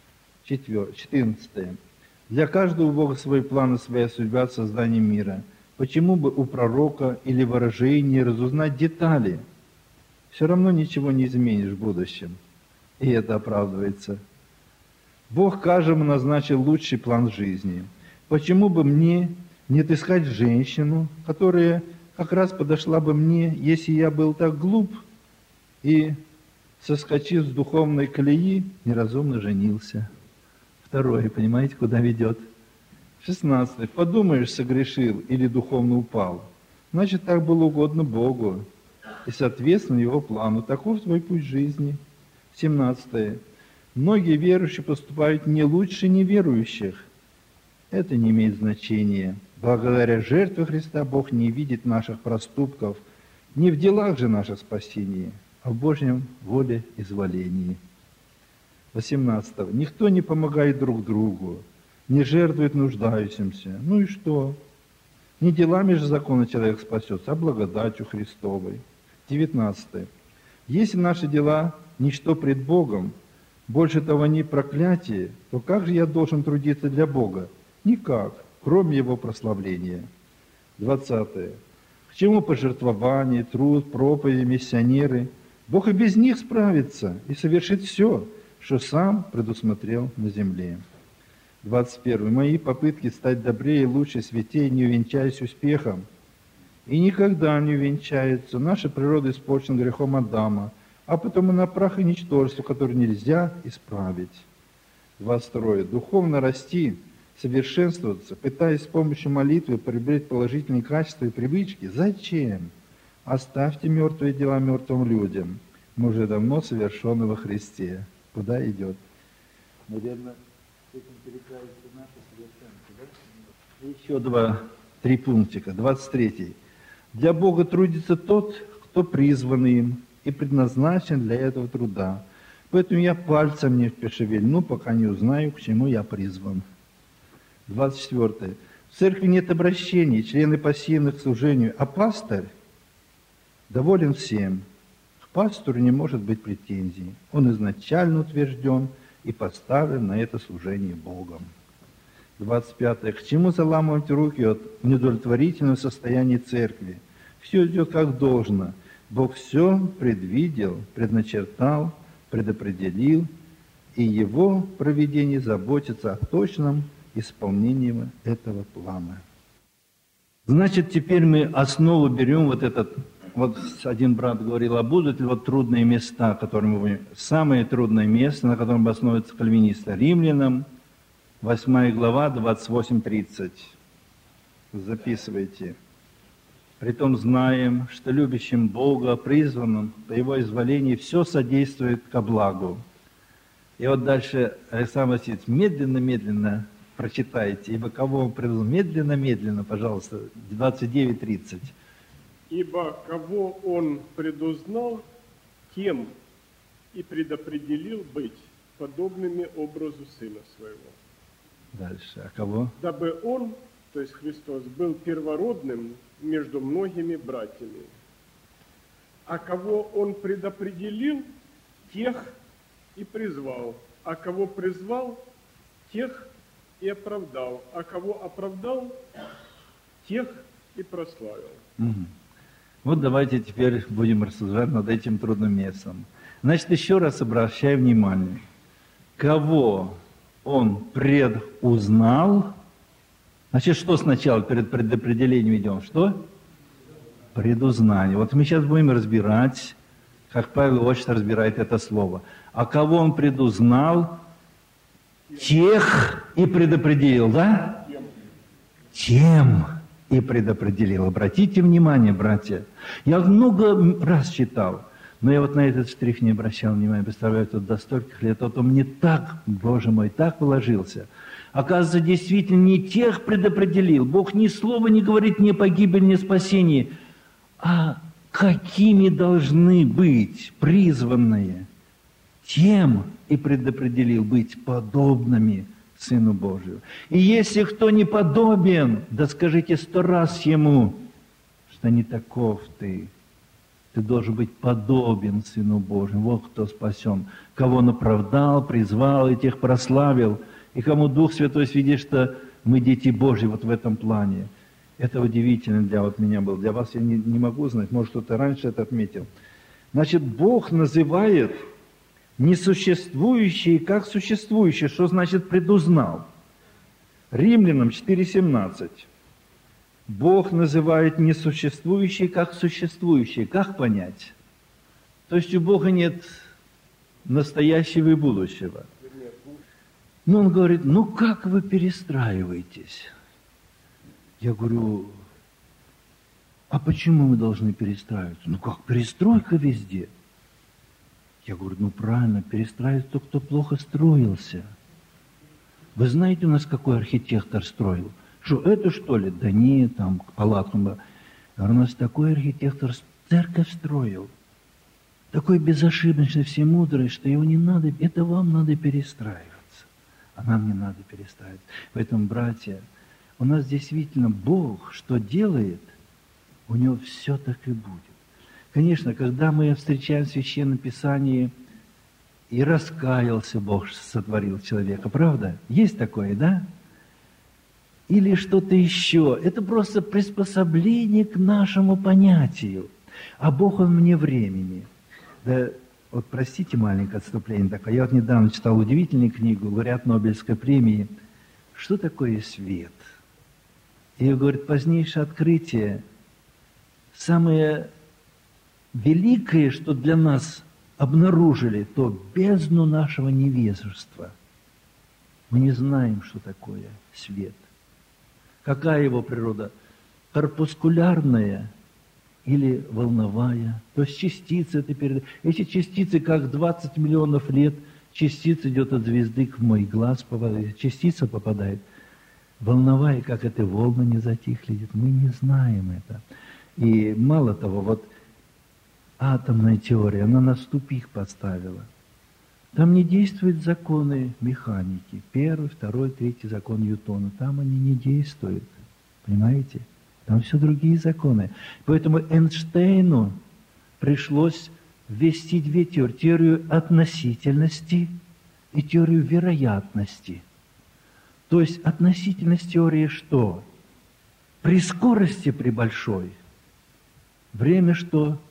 четырнадцатое. Для каждого у Бога свой план и своя судьба в создании мира. Почему бы у пророка или ворожеи разузнать детали? Все равно ничего не изменишь в будущем. И это оправдывается. Бог каждому назначил лучший план жизни. Почему бы мне не отыскать женщину, которая как раз подошла бы мне, если я был так глуп и, соскочив с духовной колеи, неразумно женился? Второе, понимаете, куда ведет? Шестнадцатое. Подумаешь, согрешил или духовно упал. Значит, так было угодно Богу. И, соответственно, Его плану. Таков твой путь жизни. Семнадцатое. Многие верующие поступают не лучше неверующих. Это не имеет значения. Благодаря жертве Христа Бог не видит наших проступков, не в делах же наше спасение, а в Божьем воле изволении. восемнадцатое. Никто не помогает друг другу, не жертвует нуждающимся. Ну и что? Не делами же закона человек спасется, а благодатью Христовой. девятнадцатое. Если наши дела ничто пред Богом, больше того не проклятие, то как же я должен трудиться для Бога? Никак, кроме Его прославления. двадцатое. К чему пожертвование, труд, проповеди, миссионеры? Бог и без них справится и совершит все, что Сам предусмотрел на земле. двадцать первое. Мои попытки стать добрее, лучше, святее не увенчались успехом. И никогда не увенчаются. Наша природа испорчена грехом Адама, а потом и на прах и ничтожество, которое нельзя исправить. двадцать второе. Духовно расти, совершенствоваться, пытаясь с помощью молитвы приобрести положительные качества и привычки. Зачем? Оставьте мертвые дела мертвым людям. Мы уже давно совершенны во Христе. Куда идет? Наверное, с этим перекраивается наше совершенство, да? Еще два, три пунктика. двадцать третий. Для Бога трудится тот, кто призван им и предназначен для этого труда. Поэтому я пальцем не пошевельну, пока не узнаю, к чему я призван. двадцать четвёртое. В церкви нет обращений, члены пассивны к служению, а пастырь доволен всем. К пастору не может быть претензий. Он изначально утвержден и поставлен на это служение Богом. двадцать пятое. К чему заламывать руки от неудовлетворительного состояния церкви? Все идет как должно. Бог все предвидел, предначертал, предопределил, и Его провидение заботится о точном исполнении этого плана. Значит, теперь мы основу берем вот этот, вот один брат говорил, а будут ли вот трудные места, которые мы будем, самое трудное место, на котором основывается кальвинисты, Римлянам, восьмая глава, двадцать восемь тридцать. Записывайте. Притом знаем, что любящим Бога, призванным по Его изволению, все содействует ко благу. И вот дальше Александр Васильевич, медленно-медленно прочитайте, ибо кого он предал? Медленно-медленно, пожалуйста, двадцать девять тридцать. Ибо кого он предузнал, тем и предопределил быть подобными образу Сына Своего. Дальше, а кого? Дабы он, то есть Христос, был первородным между многими братьями. А кого он предопределил, тех и призвал. А кого призвал, тех и оправдал. А кого оправдал, тех и прославил. Угу. Вот давайте теперь будем рассуждать над этим трудным местом. Значит, еще раз обращаю внимание. Кого он предузнал? Значит, что сначала перед предопределением идем? Что? Предузнание. Вот мы сейчас будем разбирать, как Павел очень разбирает это слово. А кого он предузнал? Тех и предопределил, да? Тем и предопределил. Обратите внимание, братья. Я много раз читал, но я вот на этот штрих не обращал внимания. Представляю, тут до стольких лет, вот он мне так, Боже мой, так вложился. Оказывается, действительно, не тех предопределил. Бог ни слова не говорит ни о погибели, ни о спасении. А какими должны быть призванные? Тем и предопределил быть подобными Сыну Божию. И если кто не подобен, да скажите сто раз ему, что не таков ты. Ты должен быть подобен Сыну Божию. Вот кто спасен. Кого он оправдал, призвал и тех прославил. И кому Дух Святой свидетельствует, что мы дети Божьи вот в этом плане. Это удивительно для вот меня было. Для вас я не, не могу знать, может, кто-то раньше это отметил. Значит, Бог называет несуществующие как существующие. Что значит предузнал? Римлянам четыре семнадцать. Бог называет несуществующие как существующие. Как понять? То есть у Бога нет настоящего и будущего. Но он говорит, ну как вы перестраиваетесь? Я говорю, а почему мы должны перестраиваться? Ну как, перестройка везде. Я говорю, ну правильно, перестраивается тот, кто плохо строился. Вы знаете, у нас какой архитектор строил? Что, это что ли? Да нет, там палатку. Я говорю, у нас такой архитектор церковь строил. Такой безошибочный, всемудрый, что его не надо, это вам надо перестраиваться. А нам не надо перестраиваться. Поэтому, братья, у нас действительно Бог, что делает, у Него все так и будет. Конечно, когда мы встречаем в Священном Писании, и раскаялся Бог, что сотворил человека, правда? Есть такое, да? Или что-то еще. Это просто приспособление к нашему понятию. А Бог, Он вне времени. Да, вот простите, маленькое отступление такое. Я вот недавно читал удивительную книгу, лауреат Нобелевской премии. Что такое свет? И говорит, позднейшее открытие, самое великое, что для нас обнаружили, то бездну нашего невежества. Мы не знаем, что такое свет. Какая его природа? Корпускулярная или волновая? То есть частицы это перед... Эти частицы, как двадцать миллионов лет, частица идет от звезды к мой глаз, попадает. Частица попадает. Волновая, как эти волны не затихли, мы не знаем это. И мало того, вот атомная теория, она нас в тупик поставила. Там не действуют законы механики. Первый, второй, третий закон Ньютона. Там они не действуют. Понимаете? Там все другие законы. Поэтому Эйнштейну пришлось ввести две теории. Теорию относительности и теорию вероятности. То есть относительность теории что? При скорости, при большой, время что?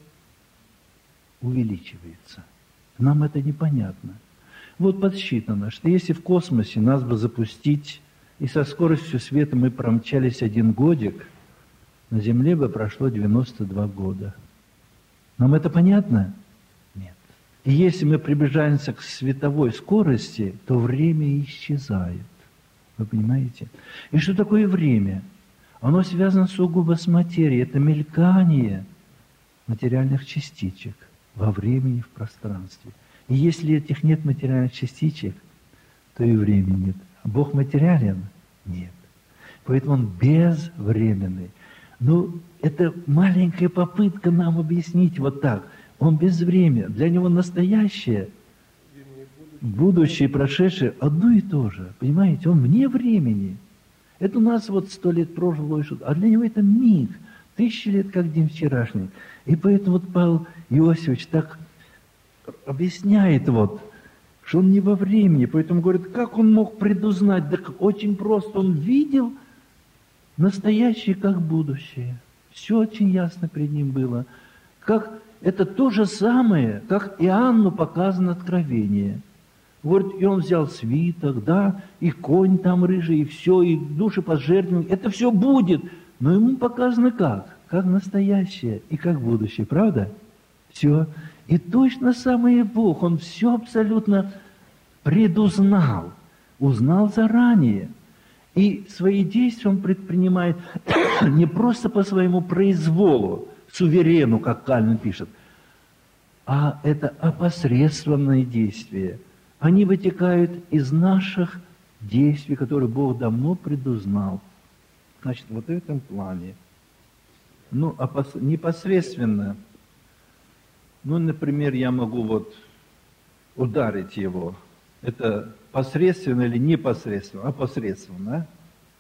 Увеличивается. Нам это непонятно. Вот подсчитано, что если в космосе нас бы запустить, и со скоростью света мы промчались один годик, на Земле бы прошло девяносто два года. Нам это понятно? Нет. И если мы приближаемся к световой скорости, то время исчезает. Вы понимаете? И что такое время? Оно связано сугубо с материей. Это мелькание материальных частичек во времени, в пространстве. И если этих нет материальных частичек, то и времени нет. А Бог материален? Нет. Поэтому Он безвременный. Ну, это маленькая попытка нам объяснить вот так. Он безвременен. Для Него настоящее, будущее и прошедшее одно и то же. Понимаете? Он вне времени. Это у нас вот сто лет прошло, а для Него это миг. Тысячи лет, как день вчерашний. И поэтому вот Павел Иосифович так объясняет вот, что он не во времени. Поэтому говорит, как он мог предузнать? Так очень просто. Он видел настоящее, как будущее. Все очень ясно перед ним было. Как, это то же самое, как Иоанну показано откровение. Говорит, и он взял свиток, да, и конь там рыжий, и все, и души пожертвования. Это все будет. Но ему показано как? Как настоящее и как будущее. Правда? Все. И точно самое Бог. Он все абсолютно предузнал. Узнал заранее. И свои действия он предпринимает не просто по своему произволу, суверену, как Кальвин пишет, а это опосредствованные действия. Они вытекают из наших действий, которые Бог давно предузнал. Значит, вот в этом плане. Ну, опос... непосредственно, ну, например, я могу вот ударить его. Это посредственно или непосредственно? А посредственно, да?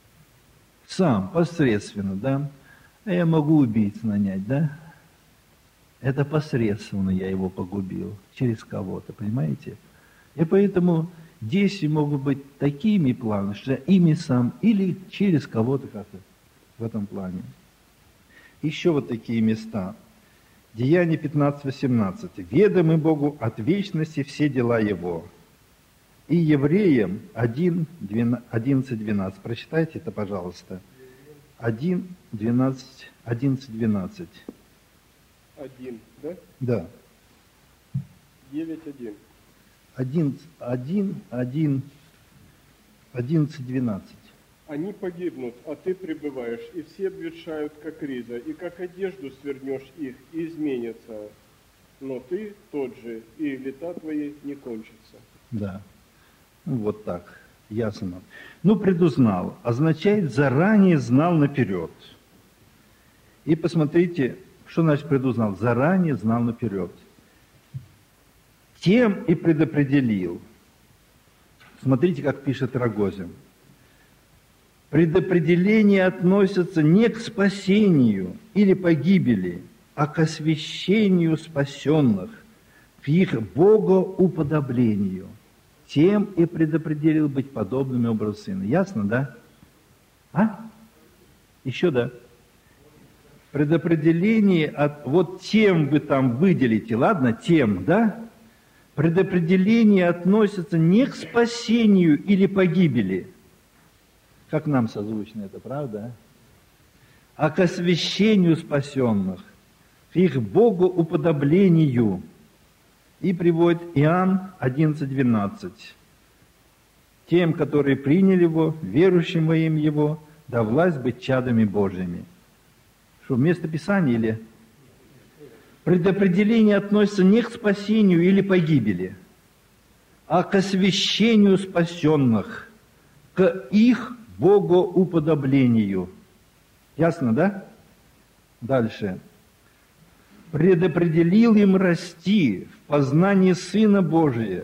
Сам, посредственно, да? А я могу убийц нанять, да? Это посредственно я его погубил, через кого-то, понимаете? И поэтому действия могут быть такими планами, что ими сам или через кого-то как-то в этом плане. Еще вот такие места. Деяние пятнадцать восемнадцать. «Ведомы Богу от вечности все дела Его». И Евреям один, одиннадцать, двенадцать. Прочитайте это, пожалуйста. один, двенадцать, одиннадцать, двенадцать. один, да? Да. девять, один. один, один, один, одиннадцать, двенадцать. Они погибнут, а ты пребываешь, и все обветшают, как риза, и как одежду свернешь их, и изменятся. Но ты тот же, и лета твои не кончатся. Да. Ну, вот так. Ясно. Ну, предузнал. Означает, заранее знал наперед. И посмотрите, что значит предузнал. Заранее знал наперед. Тем и предопределил. Смотрите, как пишет Рогозин. Предопределение относится не к спасению или погибели, а к освящению спасенных, к их богоуподоблению. Тем и предопределил быть подобными образу Сына. Ясно, да? А? Еще да. Предопределение от... Вот тем вы там выделите, ладно? Тем, да? Предопределение относится не к спасению или погибели, как нам созвучно это, правда? А к освящению спасенных, к их богоуподоблению. И приводит Иоанн одиннадцать, двенадцать. Тем, которые приняли Его, верующим во имя Его, да власть быть чадами Божьими. Что, вместо Писания или... Предопределение относится не к спасению или погибели, а к освящению спасенных, к их богоуподоблению. Ясно, да? Дальше. Предопределил им расти в познании Сына Божия,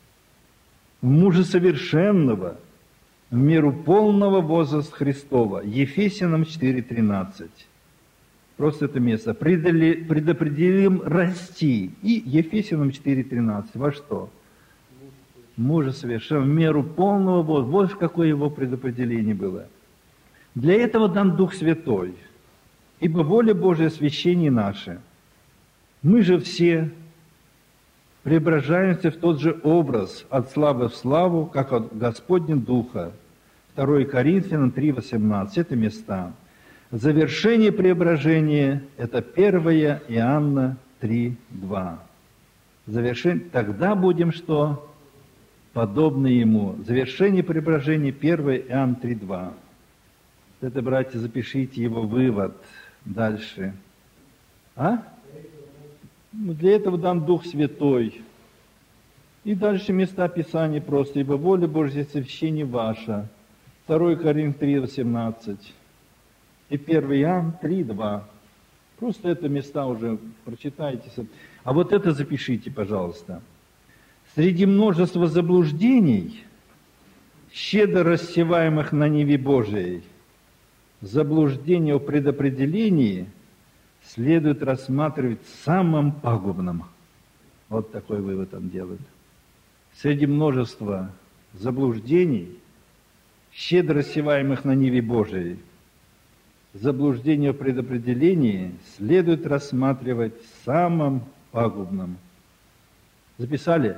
в мужа совершенного, в меру полного возраста Христова. Ефесянам четыре, тринадцать. Просто это место. Предопределил им расти. И Ефесянам четыре, тринадцать. Во что? Мужа совершенного, в меру полного возраста. Вот какое его предопределение было. Для этого дан Дух Святой, ибо воля Божия освящение наше. Мы же все преображаемся в тот же образ от славы в славу, как от Господня Духа. второе Коринфянам три, восемнадцать. Это места. Завершение преображения – это первое Иоанна три, два. Завершение. Тогда будем что? Подобны Ему. Завершение преображения первое Иоанна три, два. Это, братья, запишите его вывод дальше. А? Ну, для этого дан Дух Святой. И дальше места Писания просто. «Ибо воля Божья священие ваша». второе Коринфянам три восемнадцать. И первое Иоанна три два. Просто это места уже прочитайте. А вот это запишите, пожалуйста. Среди множества заблуждений, щедро рассеваемых на ниве Божией, заблуждение о предопределении следует рассматривать самым пагубным. Вот такой вывод он делает. Среди множества заблуждений, щедро рассеваемых на ниве Божией, заблуждение о предопределении следует рассматривать самым пагубным. Записали?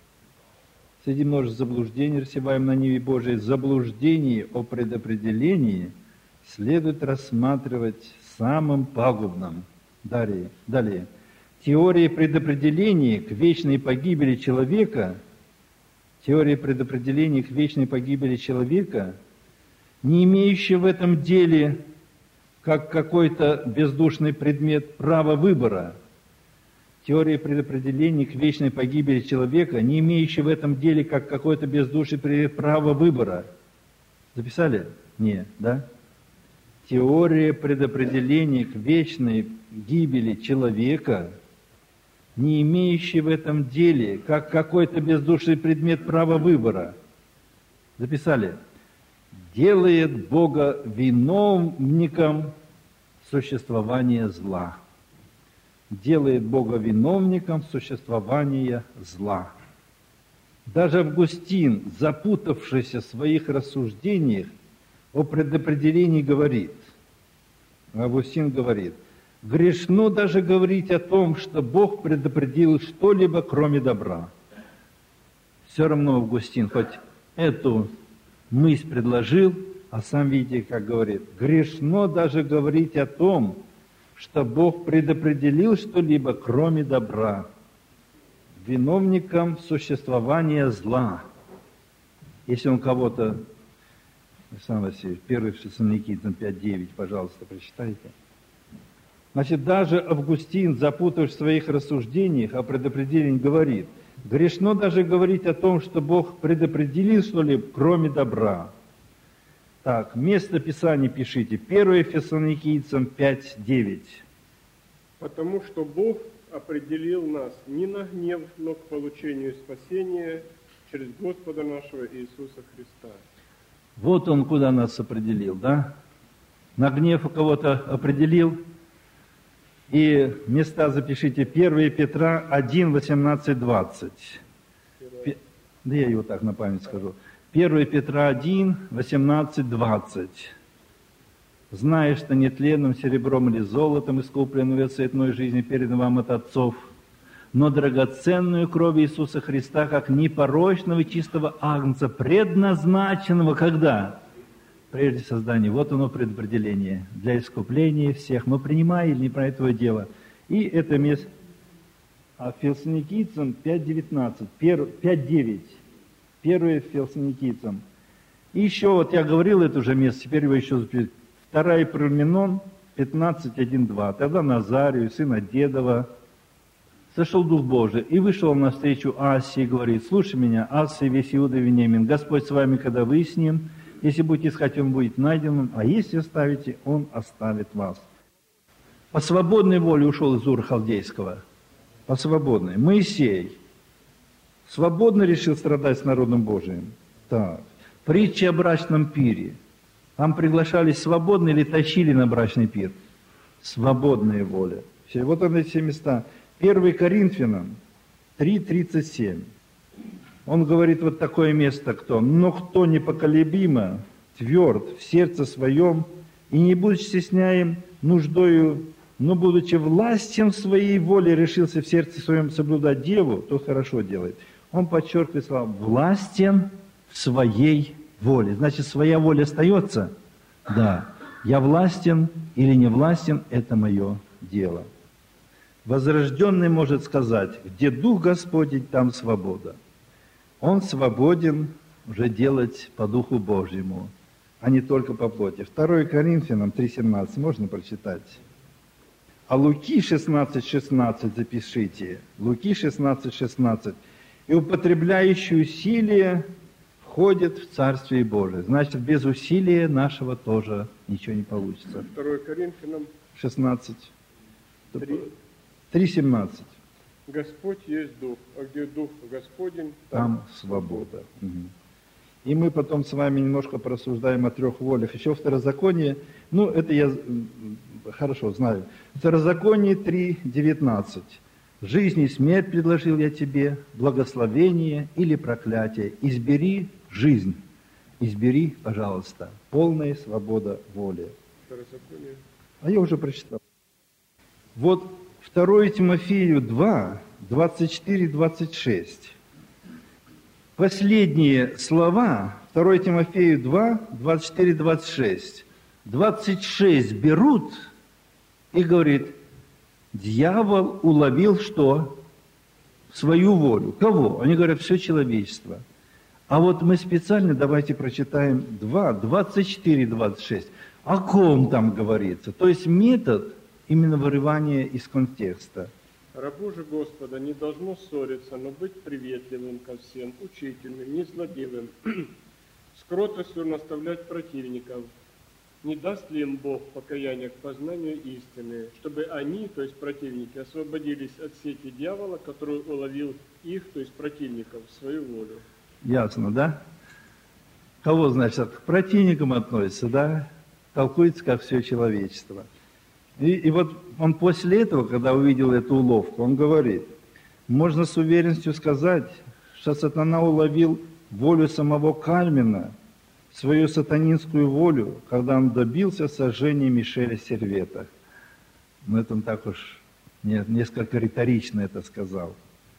Среди множества заблуждений, рассеваемых на ниве Божией, заблуждение о предопределении следует рассматривать самым пагубным. Далее. Далее. Теория предопределения к вечной погибели человека, теория предопределения к вечной погибели человека, не имеющая в этом деле как какой-то бездушный предмет права выбора, теория предопределения к вечной погибели человека, не имеющая в этом деле как какой-то бездушный предмет права выбора. Записали? Не, да? Теория предопределения к вечной гибели человека, не имеющий в этом деле как какой-то бездушный предмет права выбора. Записали? Делает Бога виновником существования зла. Делает Бога виновником существования зла. Даже Августин, запутавшийся в своих рассуждениях о предопределении, говорит, Августин говорит, грешно даже говорить о том, что Бог предопределил что-либо, кроме добра. Все равно Августин хоть эту мысль предложил, а сам видите, как говорит, грешно даже говорить о том, что Бог предопределил что-либо, кроме добра, виновником существования зла. Если он кого-то, Александр Васильевич, первый Фессалоникийцам пять девять, пожалуйста, прочитайте. Значит, даже Августин, запутавшись в своих рассуждениях о предопределении, говорит, грешно даже говорить о том, что Бог предопределил что-либо, кроме добра. Так, место Писания пишите. первое Фессалоникийцам пять девять. Потому что Бог определил нас не на гнев, но к получению спасения через Господа нашего Иисуса Христа. Вот Он куда нас определил, да? На гнев у кого-то определил. И места запишите. первое Петра один восемнадцать двадцать. Да я его так на память скажу. первое Петра один восемнадцать двадцать. «Зная, что нетленным серебром или золотом искупленную от цветной жизни передан вам от отцов, но драгоценную кровь Иисуса Христа, как непорочного и чистого агнца, предназначенного когда? Прежде создания. Вот оно предопределение для искупления всех. Но принимай или не про этого дело. И это место. А Фессалоникийцам пять девятнадцать, пять девять. Первое Фессалоникийцам. И еще, вот я говорил это уже место, теперь его еще запишите. Вторая Парменон пятнадцать один два. Тогда Назарию, сына Дедова, сошел Дух Божий, и вышел он навстречу Асии, и говорит, слушай меня, Асия, весь Иуда, Вениамин, Господь с вами, когда вы с ним, если будете искать, он будет найден, а если оставите, он оставит вас. По свободной воле ушел из Ура Халдейского. По свободной. Моисей свободно решил страдать с народом Божиим. Так. Притча о брачном пире. Там приглашались свободно или тащили на брачный пир? Свободная воля. Все, вот они все места. первое Коринфянам три тридцать семь. Он говорит вот такое место, кто? «Но кто непоколебимо, тверд в сердце своем, и не будучи стесняем нуждою, но будучи властен в своей воле, решился в сердце своем соблюдать деву, то хорошо делает». Он подчеркивает слова «властен в своей воле». Значит, своя воля остается? Да. Я властен или не властен, это мое дело. Возрожденный может сказать, где Дух Господень, там свобода. Он свободен уже делать по Духу Божьему. а не только по плоти. второе Коринфянам три семнадцать можно прочитать? А Луки шестнадцать шестнадцать запишите. Луки шестнадцать шестнадцать. И употребляющий усилие входит в Царствие Божие. Значит, без усилия нашего тоже ничего не получится. второе Коринфянам шестнадцать. три. три семнадцать. Господь есть Дух, а где Дух Господень, Там свобода. Угу. И мы потом с вами немножко порассуждаем о трех волях. Еще Второзаконие, ну это я хорошо знаю. Второзаконие три девятнадцать. Жизнь и смерть предложил я тебе, благословение или проклятие. Избери жизнь. Избери, пожалуйста. Полная свобода воли. Второзаконие. А я уже прочитал. Вот второе Тимофею два, двадцать четыре двадцать шесть. Последние слова, второе Тимофею два, двадцать четыре двадцать шесть. двадцать шесть берут и говорит, дьявол уловил что? Свою волю. Кого? Они говорят, все человечество. А вот мы специально давайте прочитаем два, двадцать четыре двадцать шесть. О ком там говорится? То есть метод именно вырывания из контекста. Рабу же Господа не должно ссориться, но быть приветливым ко всем, учительным, не злобивым, с кротостью наставлять противников. Не даст ли им Бог покаяние к познанию истины, чтобы они, то есть противники, освободились от сети дьявола, который уловил их, то есть противников, в свою волю? Ясно, да? Кого, значит, к противникам относится, да? Толкуется, как все человечество. И, и вот он после этого, когда увидел эту уловку, он говорит, можно с уверенностью сказать, что сатана уловил волю самого Кальвина, свою сатанинскую волю, когда он добился сожжения Мишеля Сервета. Но это он так уж нет, несколько риторично это сказал.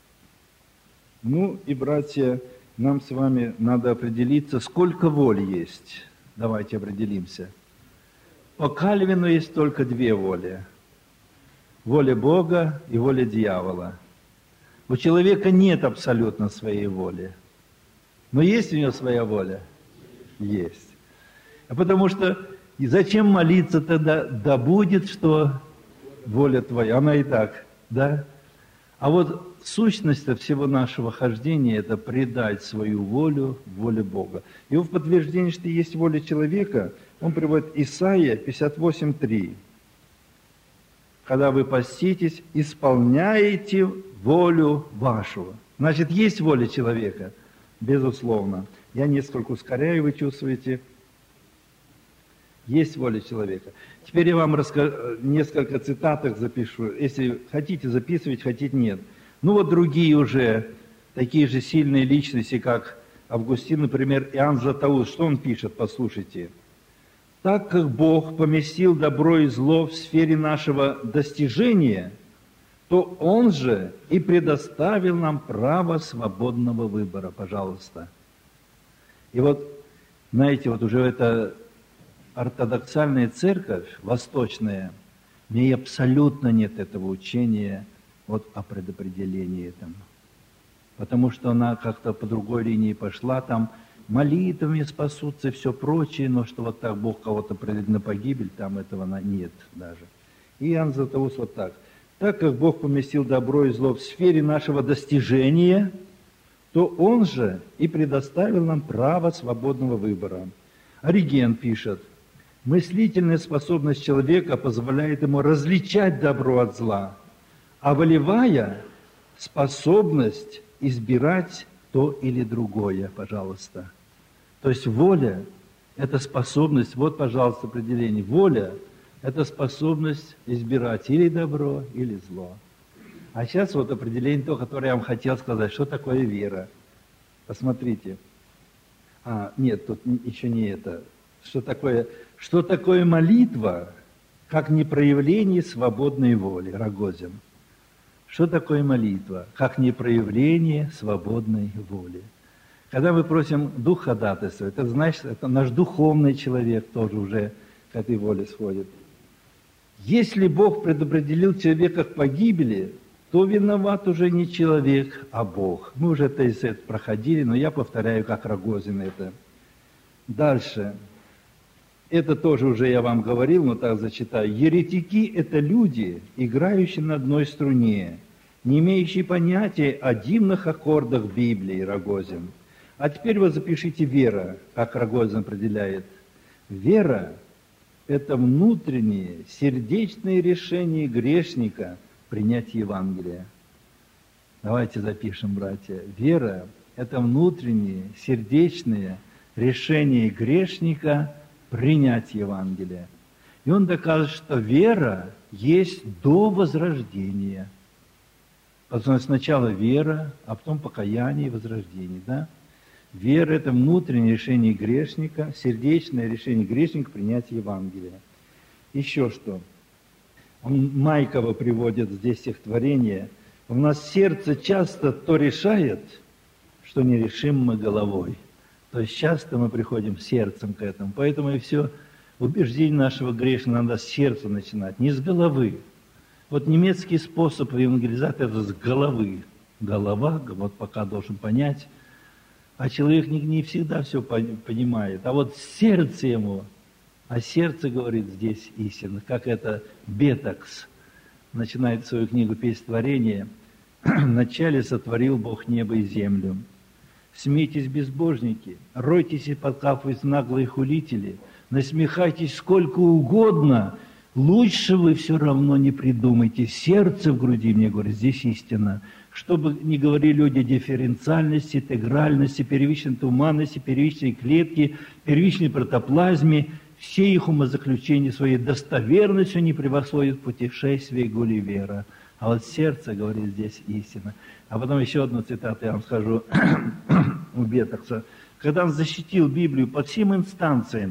Ну и, братья, нам с вами надо определиться, сколько воль есть. Давайте определимся. По Кальвину есть только две воли. Воля Бога и воля дьявола. У человека нет абсолютно своей воли. Но есть у него своя воля? Есть. А потому что и зачем молиться тогда? Да будет, что воля твоя. Она и так, да? А вот сущность всего нашего хождения – это предать свою волю воле Бога. И в подтверждение, что есть воля человека, он приводит Исайя пятьдесят восемь три. Когда вы поститесь, исполняете волю вашу. Значит, есть воля человека? Безусловно. Я несколько ускоряю, вы чувствуете. Есть воля человека. Теперь я вам расскажу, несколько цитаток запишу. Если хотите, записывать, хотите, нет. Ну вот другие уже, такие же сильные личности, как Августин, например, Иоанн Златоуст. Что он пишет? Послушайте. Так как Бог поместил добро и зло в сфере нашего достижения, то Он же и предоставил нам право свободного выбора. Пожалуйста. И вот, знаете, вот уже эта ортодоксальная церковь, восточная, в ней абсолютно нет этого учения вот о предопределении там. Потому что она как-то по другой линии пошла, там молитвами спасутся и все прочее, но что вот так Бог кого-то предает на погибель, там этого нет даже. И Иоанн Златоуст вот так. Так как Бог поместил добро и зло в сфере нашего достижения, то Он же и предоставил нам право свободного выбора. Ориген пишет, мыслительная способность человека позволяет ему различать добро от зла, а волевая способность избирать то или другое, пожалуйста. То есть воля – это способность, вот, пожалуйста, определение. Воля – это способность избирать или добро, или зло. А сейчас вот определение то, которое я вам хотел сказать, что такое вера. Посмотрите. А, нет, тут еще не это. Что такое, что такое молитва, как не проявление свободной воли, Рогозин. Что такое молитва, как не проявление свободной воли? Когда мы просим Дух ходатайства, это значит, это наш духовный человек тоже уже к этой воле сходит. Если Бог предопределил человека к погибели, то виноват уже не человек, а Бог. Мы уже это проходили, но я повторяю, как Рогозин это. Дальше. Это тоже уже я вам говорил, но так зачитаю. Еретики – это люди, играющие на одной струне, не имеющие понятия о дивных аккордах Библии, Рогозин. А теперь вы запишите вера, как Рогозин определяет. Вера – это внутреннее, сердечное решение грешника принять Евангелие. Давайте запишем, братья. Вера – это внутреннее, сердечное решение грешника принять Евангелие. И он доказывает, что вера есть до возрождения. Потому что сначала вера, а потом покаяние и возрождение. Да? Вера – это внутреннее решение грешника, сердечное решение грешника принять Евангелие. Еще что? Он Майкова приводит здесь стихотворение. У нас сердце часто то решает, что не решим мы головой. То есть часто мы приходим сердцем к этому. Поэтому и все убеждение нашего грешника надо с сердца начинать, не с головы. Вот немецкий способ евангелизации – это с головы. Голова, вот пока должен понять. А человек не, не всегда все понимает. А вот сердце ему, а сердце говорит здесь истина. Как это Бетакс начинает свою книгу «Песнь-творение». «Вначале сотворил Бог небо и землю. Смейтесь, безбожники, ройтесь и подкапывайте наглые хулители, насмехайтесь сколько угодно, лучше вы все равно не придумайте. Сердце в груди, мне говорит, здесь истина. Что бы ни говорили люди о дифференциальности, интегральности, первичной туманности, первичной клетке, первичной протоплазме, все их умозаключения своей достоверностью не превосходят путешествие Гулливера. А вот сердце, говорит, здесь истина. А потом еще одну цитату я вам скажу у Бетакса. Когда он защитил Библию по всем инстанциям,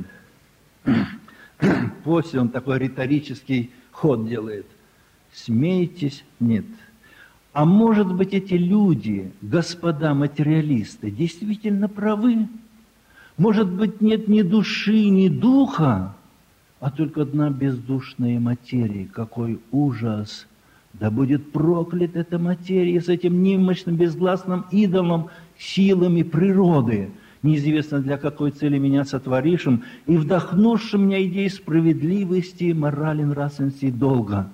после он такой риторический ход делает. Смейтесь? Нет. А может быть, эти люди, господа материалисты, действительно правы? Может быть, нет ни души, ни духа, а только одна бездушная материя. Какой ужас! Да будет проклята эта материя с этим немощным, безгласным идолом, силами природы, неизвестно для какой цели меня сотворившим, и вдохнувшим меня идеи справедливости, морали, нравственности и долга.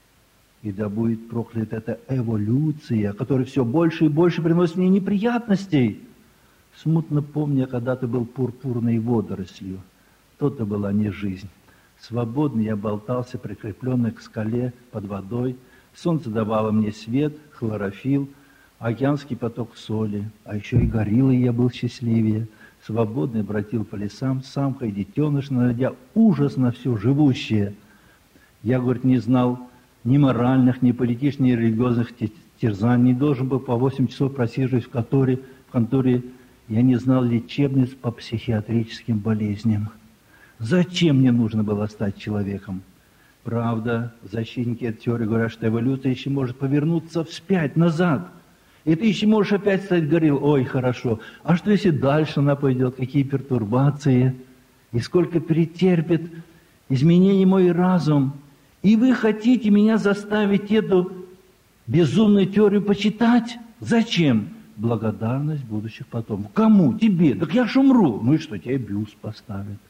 И да будет проклята эта эволюция, которая все больше и больше приносит мне неприятностей. Смутно помня, когда ты был пурпурной водорослью, то-то была не жизнь. Свободно я болтался, прикрепленный к скале под водой. Солнце давало мне свет, хлорофилл, океанский поток соли, а еще и гориллой я был счастливее. Свободно бродил по лесам, самка и детеныш, наводя ужас на все живущее. Я, говорит, не знал ни моральных, ни политических, ни религиозных терзаний, не должен был по восемь часов просиживать в конторе, в конторе. Я не знал лечебниц по психиатрическим болезням. Зачем мне нужно было стать человеком? Правда, защитники этой теории говорят, что эволюция еще может повернуться вспять, назад. И ты еще можешь опять стать гориллой. Ой, хорошо. А что если дальше она пойдет? Какие пертурбации? И сколько перетерпит изменений мой разум? И вы хотите меня заставить эту безумную теорию почитать? Зачем? Благодарность будущих потомков. Кому? Тебе? Так я ж умру. Ну и что, тебе бюст поставят.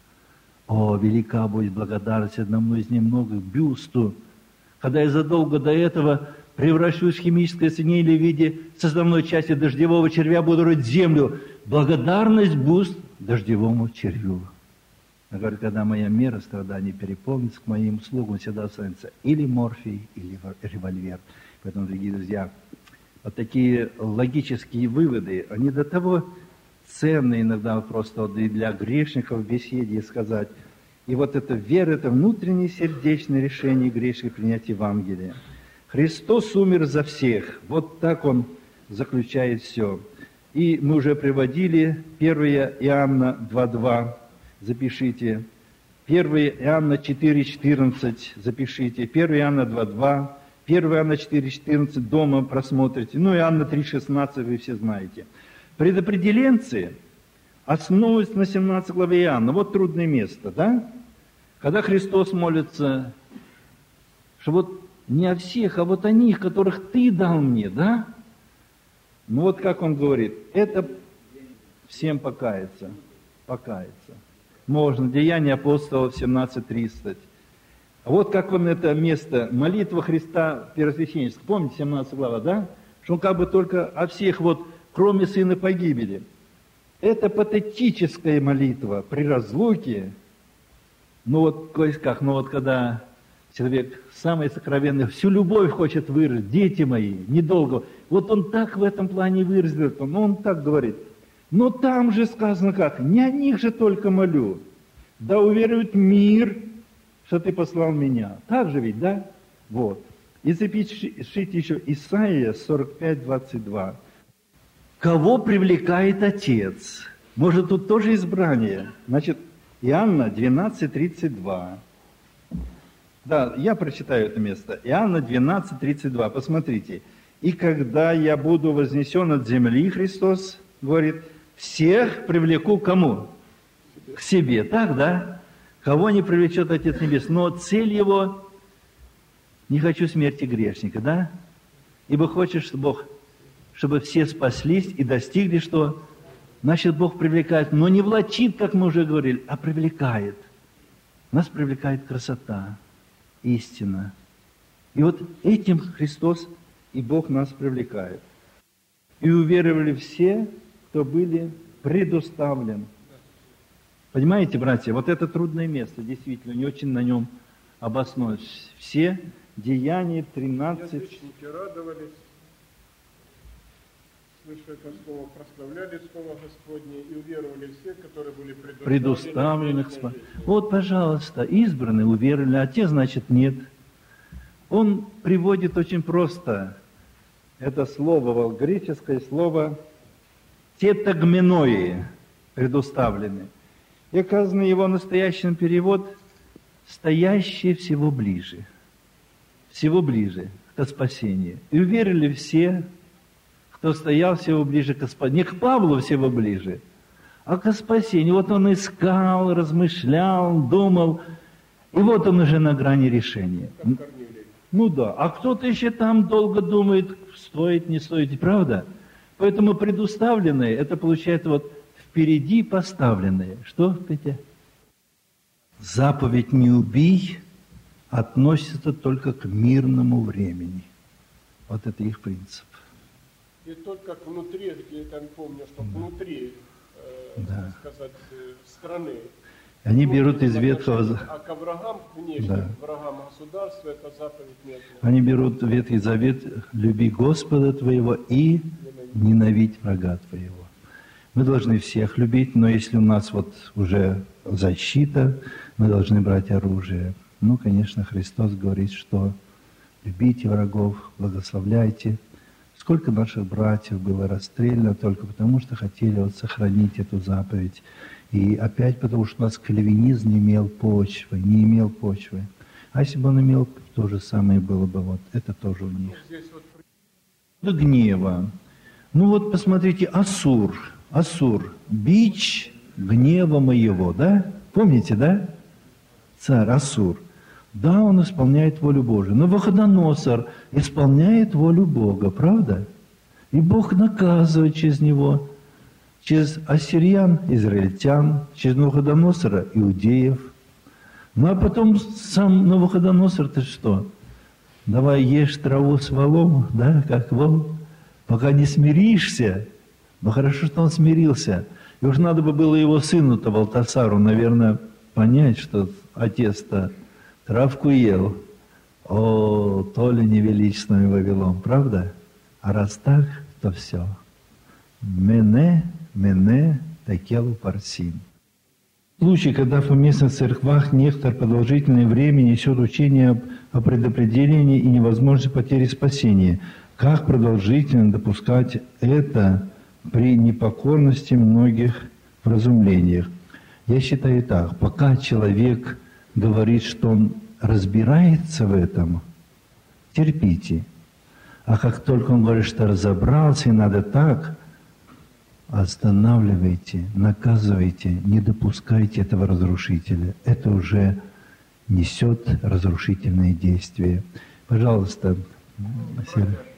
О, велика будет благодарность одному из немногих, бюсту. Когда я задолго до этого превращусь в химическое соединение в виде составной части дождевого червя, буду рыть землю. Благодарность бюст дождевому червю. Я говорю, когда моя мера страданий переполнится, к моим услугам всегда останется или морфий, или револьвер. Поэтому, дорогие друзья, вот такие логические выводы, они до того ценные иногда просто вот и для грешников в беседе сказать. И вот эта вера, это внутреннее сердечное решение грешника принять Евангелие. Христос умер за всех. Вот так он заключает все. И мы уже приводили первое Иоанна два два, запишите. первое Иоанна четыре четырнадцать, запишите. первое Иоанна два два, первое Иоанна четыре четырнадцать, дома просмотрите. Ну, Иоанна три шестнадцать вы все знаете. Предопределенцы основываются на семнадцатой главе Иоанна. Вот трудное место, да? Когда Христос молится, что вот не о всех, а вот о них, которых Ты дал мне, да? Ну вот как Он говорит, это всем покаяться, покаяться. Можно. Деяния апостолов семнадцать тридцать. Вот как он это место, молитва Христа первосвященническая. Помните, семнадцатая глава, да? Что он как бы только о всех, вот, кроме сына погибели. Это патетическая молитва при разлуке. Ну вот, то есть как, ну вот когда человек самый сокровенный, всю любовь хочет выразить, дети мои, недолго. Вот он так в этом плане выразил, но он так говорит. Но там же сказано как, не о них же только молю, да уверует мир, что ты послал меня. Так же ведь, да? Вот. И запишите еще Исаия сорок пять двадцать два. Кого привлекает Отец? Может, тут тоже избрание? Значит, Иоанна двенадцать тридцать два. Да, я прочитаю это место. Иоанна двенадцать тридцать два. Посмотрите. И когда я буду вознесен от земли, Христос говорит, всех привлеку к кому? К себе. Так, да? Кого не привлечет Отец Небес? Но цель его, не хочу смерти грешника, да? Ибо хочешь, чтобы Бог, чтобы все спаслись и достигли, что? Значит, Бог привлекает, но не влачит, как мы уже говорили, а привлекает. Нас привлекает красота, истина. И вот этим Христос и Бог нас привлекает. И уверовали все, кто были предуставлены. Понимаете, братья, вот это трудное место, действительно, не очень на нем обоснуюсь. Все Деяния тринадцать. Язычники радовались, слыша это слово, прославляли слово Господне и уверовали все, которые были предуставлены. Предуставлены к... Вот, пожалуйста, избранные уверовали, а те, значит, нет. Он приводит очень просто это слово, греческое слово тетагменои, предуставлены. И оказано его настоящий перевод «стоящие всего ближе». Всего ближе к спасению. И уверили все, кто стоял всего ближе к спасению. Не к Павлу всего ближе, а к спасению. Вот он искал, размышлял, думал. И вот он уже на грани решения. Ну да, а кто-то еще там долго думает, стоит, не стоит, правда? Поэтому предуставленные, это получается вот впереди поставленные. Что, Петя? Заповедь «не убий» относится только к мирному времени. Вот это их принцип. И только внутри, где я помню, что внутри, э, да. так сказать, страны. Они берут из Ветхого... А к врагам, внешним да. врагам государства, это заповедь нет. Они берут Ветхий Завет, люби Господа твоего и ненавидь врага твоего. Мы должны всех любить, но если у нас вот уже защита, мы должны брать оружие. Ну, конечно, Христос говорит, что любите врагов, благословляйте. Сколько наших братьев было расстреляно только потому, что хотели вот сохранить эту заповедь. И опять потому, что у нас кальвинизм не имел почвы, не имел почвы. А если бы он имел, то же самое было бы вот, это тоже у них. До гнева. Ну вот посмотрите, Ассур, Ассур, бич гнева моего, да? Помните, да? Царь Ассур. Да, он исполняет волю Божию. Но Навуходоносор исполняет волю Бога, правда? И Бог наказывает через него, через ассириян, израильтян, через Навуходоносора, иудеев. Ну а потом сам Навуходоносор, ты что? Давай ешь траву с волом, да, как вол, пока не смиришься. Но хорошо, что он смирился. И уж надо бы было его сыну-то, Валтасару, наверное, понять, что отец-то травку ел. О, то ли невеличественный Вавилон, правда? А раз так, то все. Мене, мене, такелу парсин. В случае, когда в местных церквах некоторое продолжительное время несет учение о предопределении и невозможности потери спасения, как продолжительно допускать это при непокорности многих вразумлениях? Я считаю так, пока человек говорит, что он разбирается в этом, терпите. А как только он говорит, что разобрался и надо так, останавливайте, наказывайте, не допускайте этого разрушителя. Это уже несет разрушительные действия. Пожалуйста, Сергей.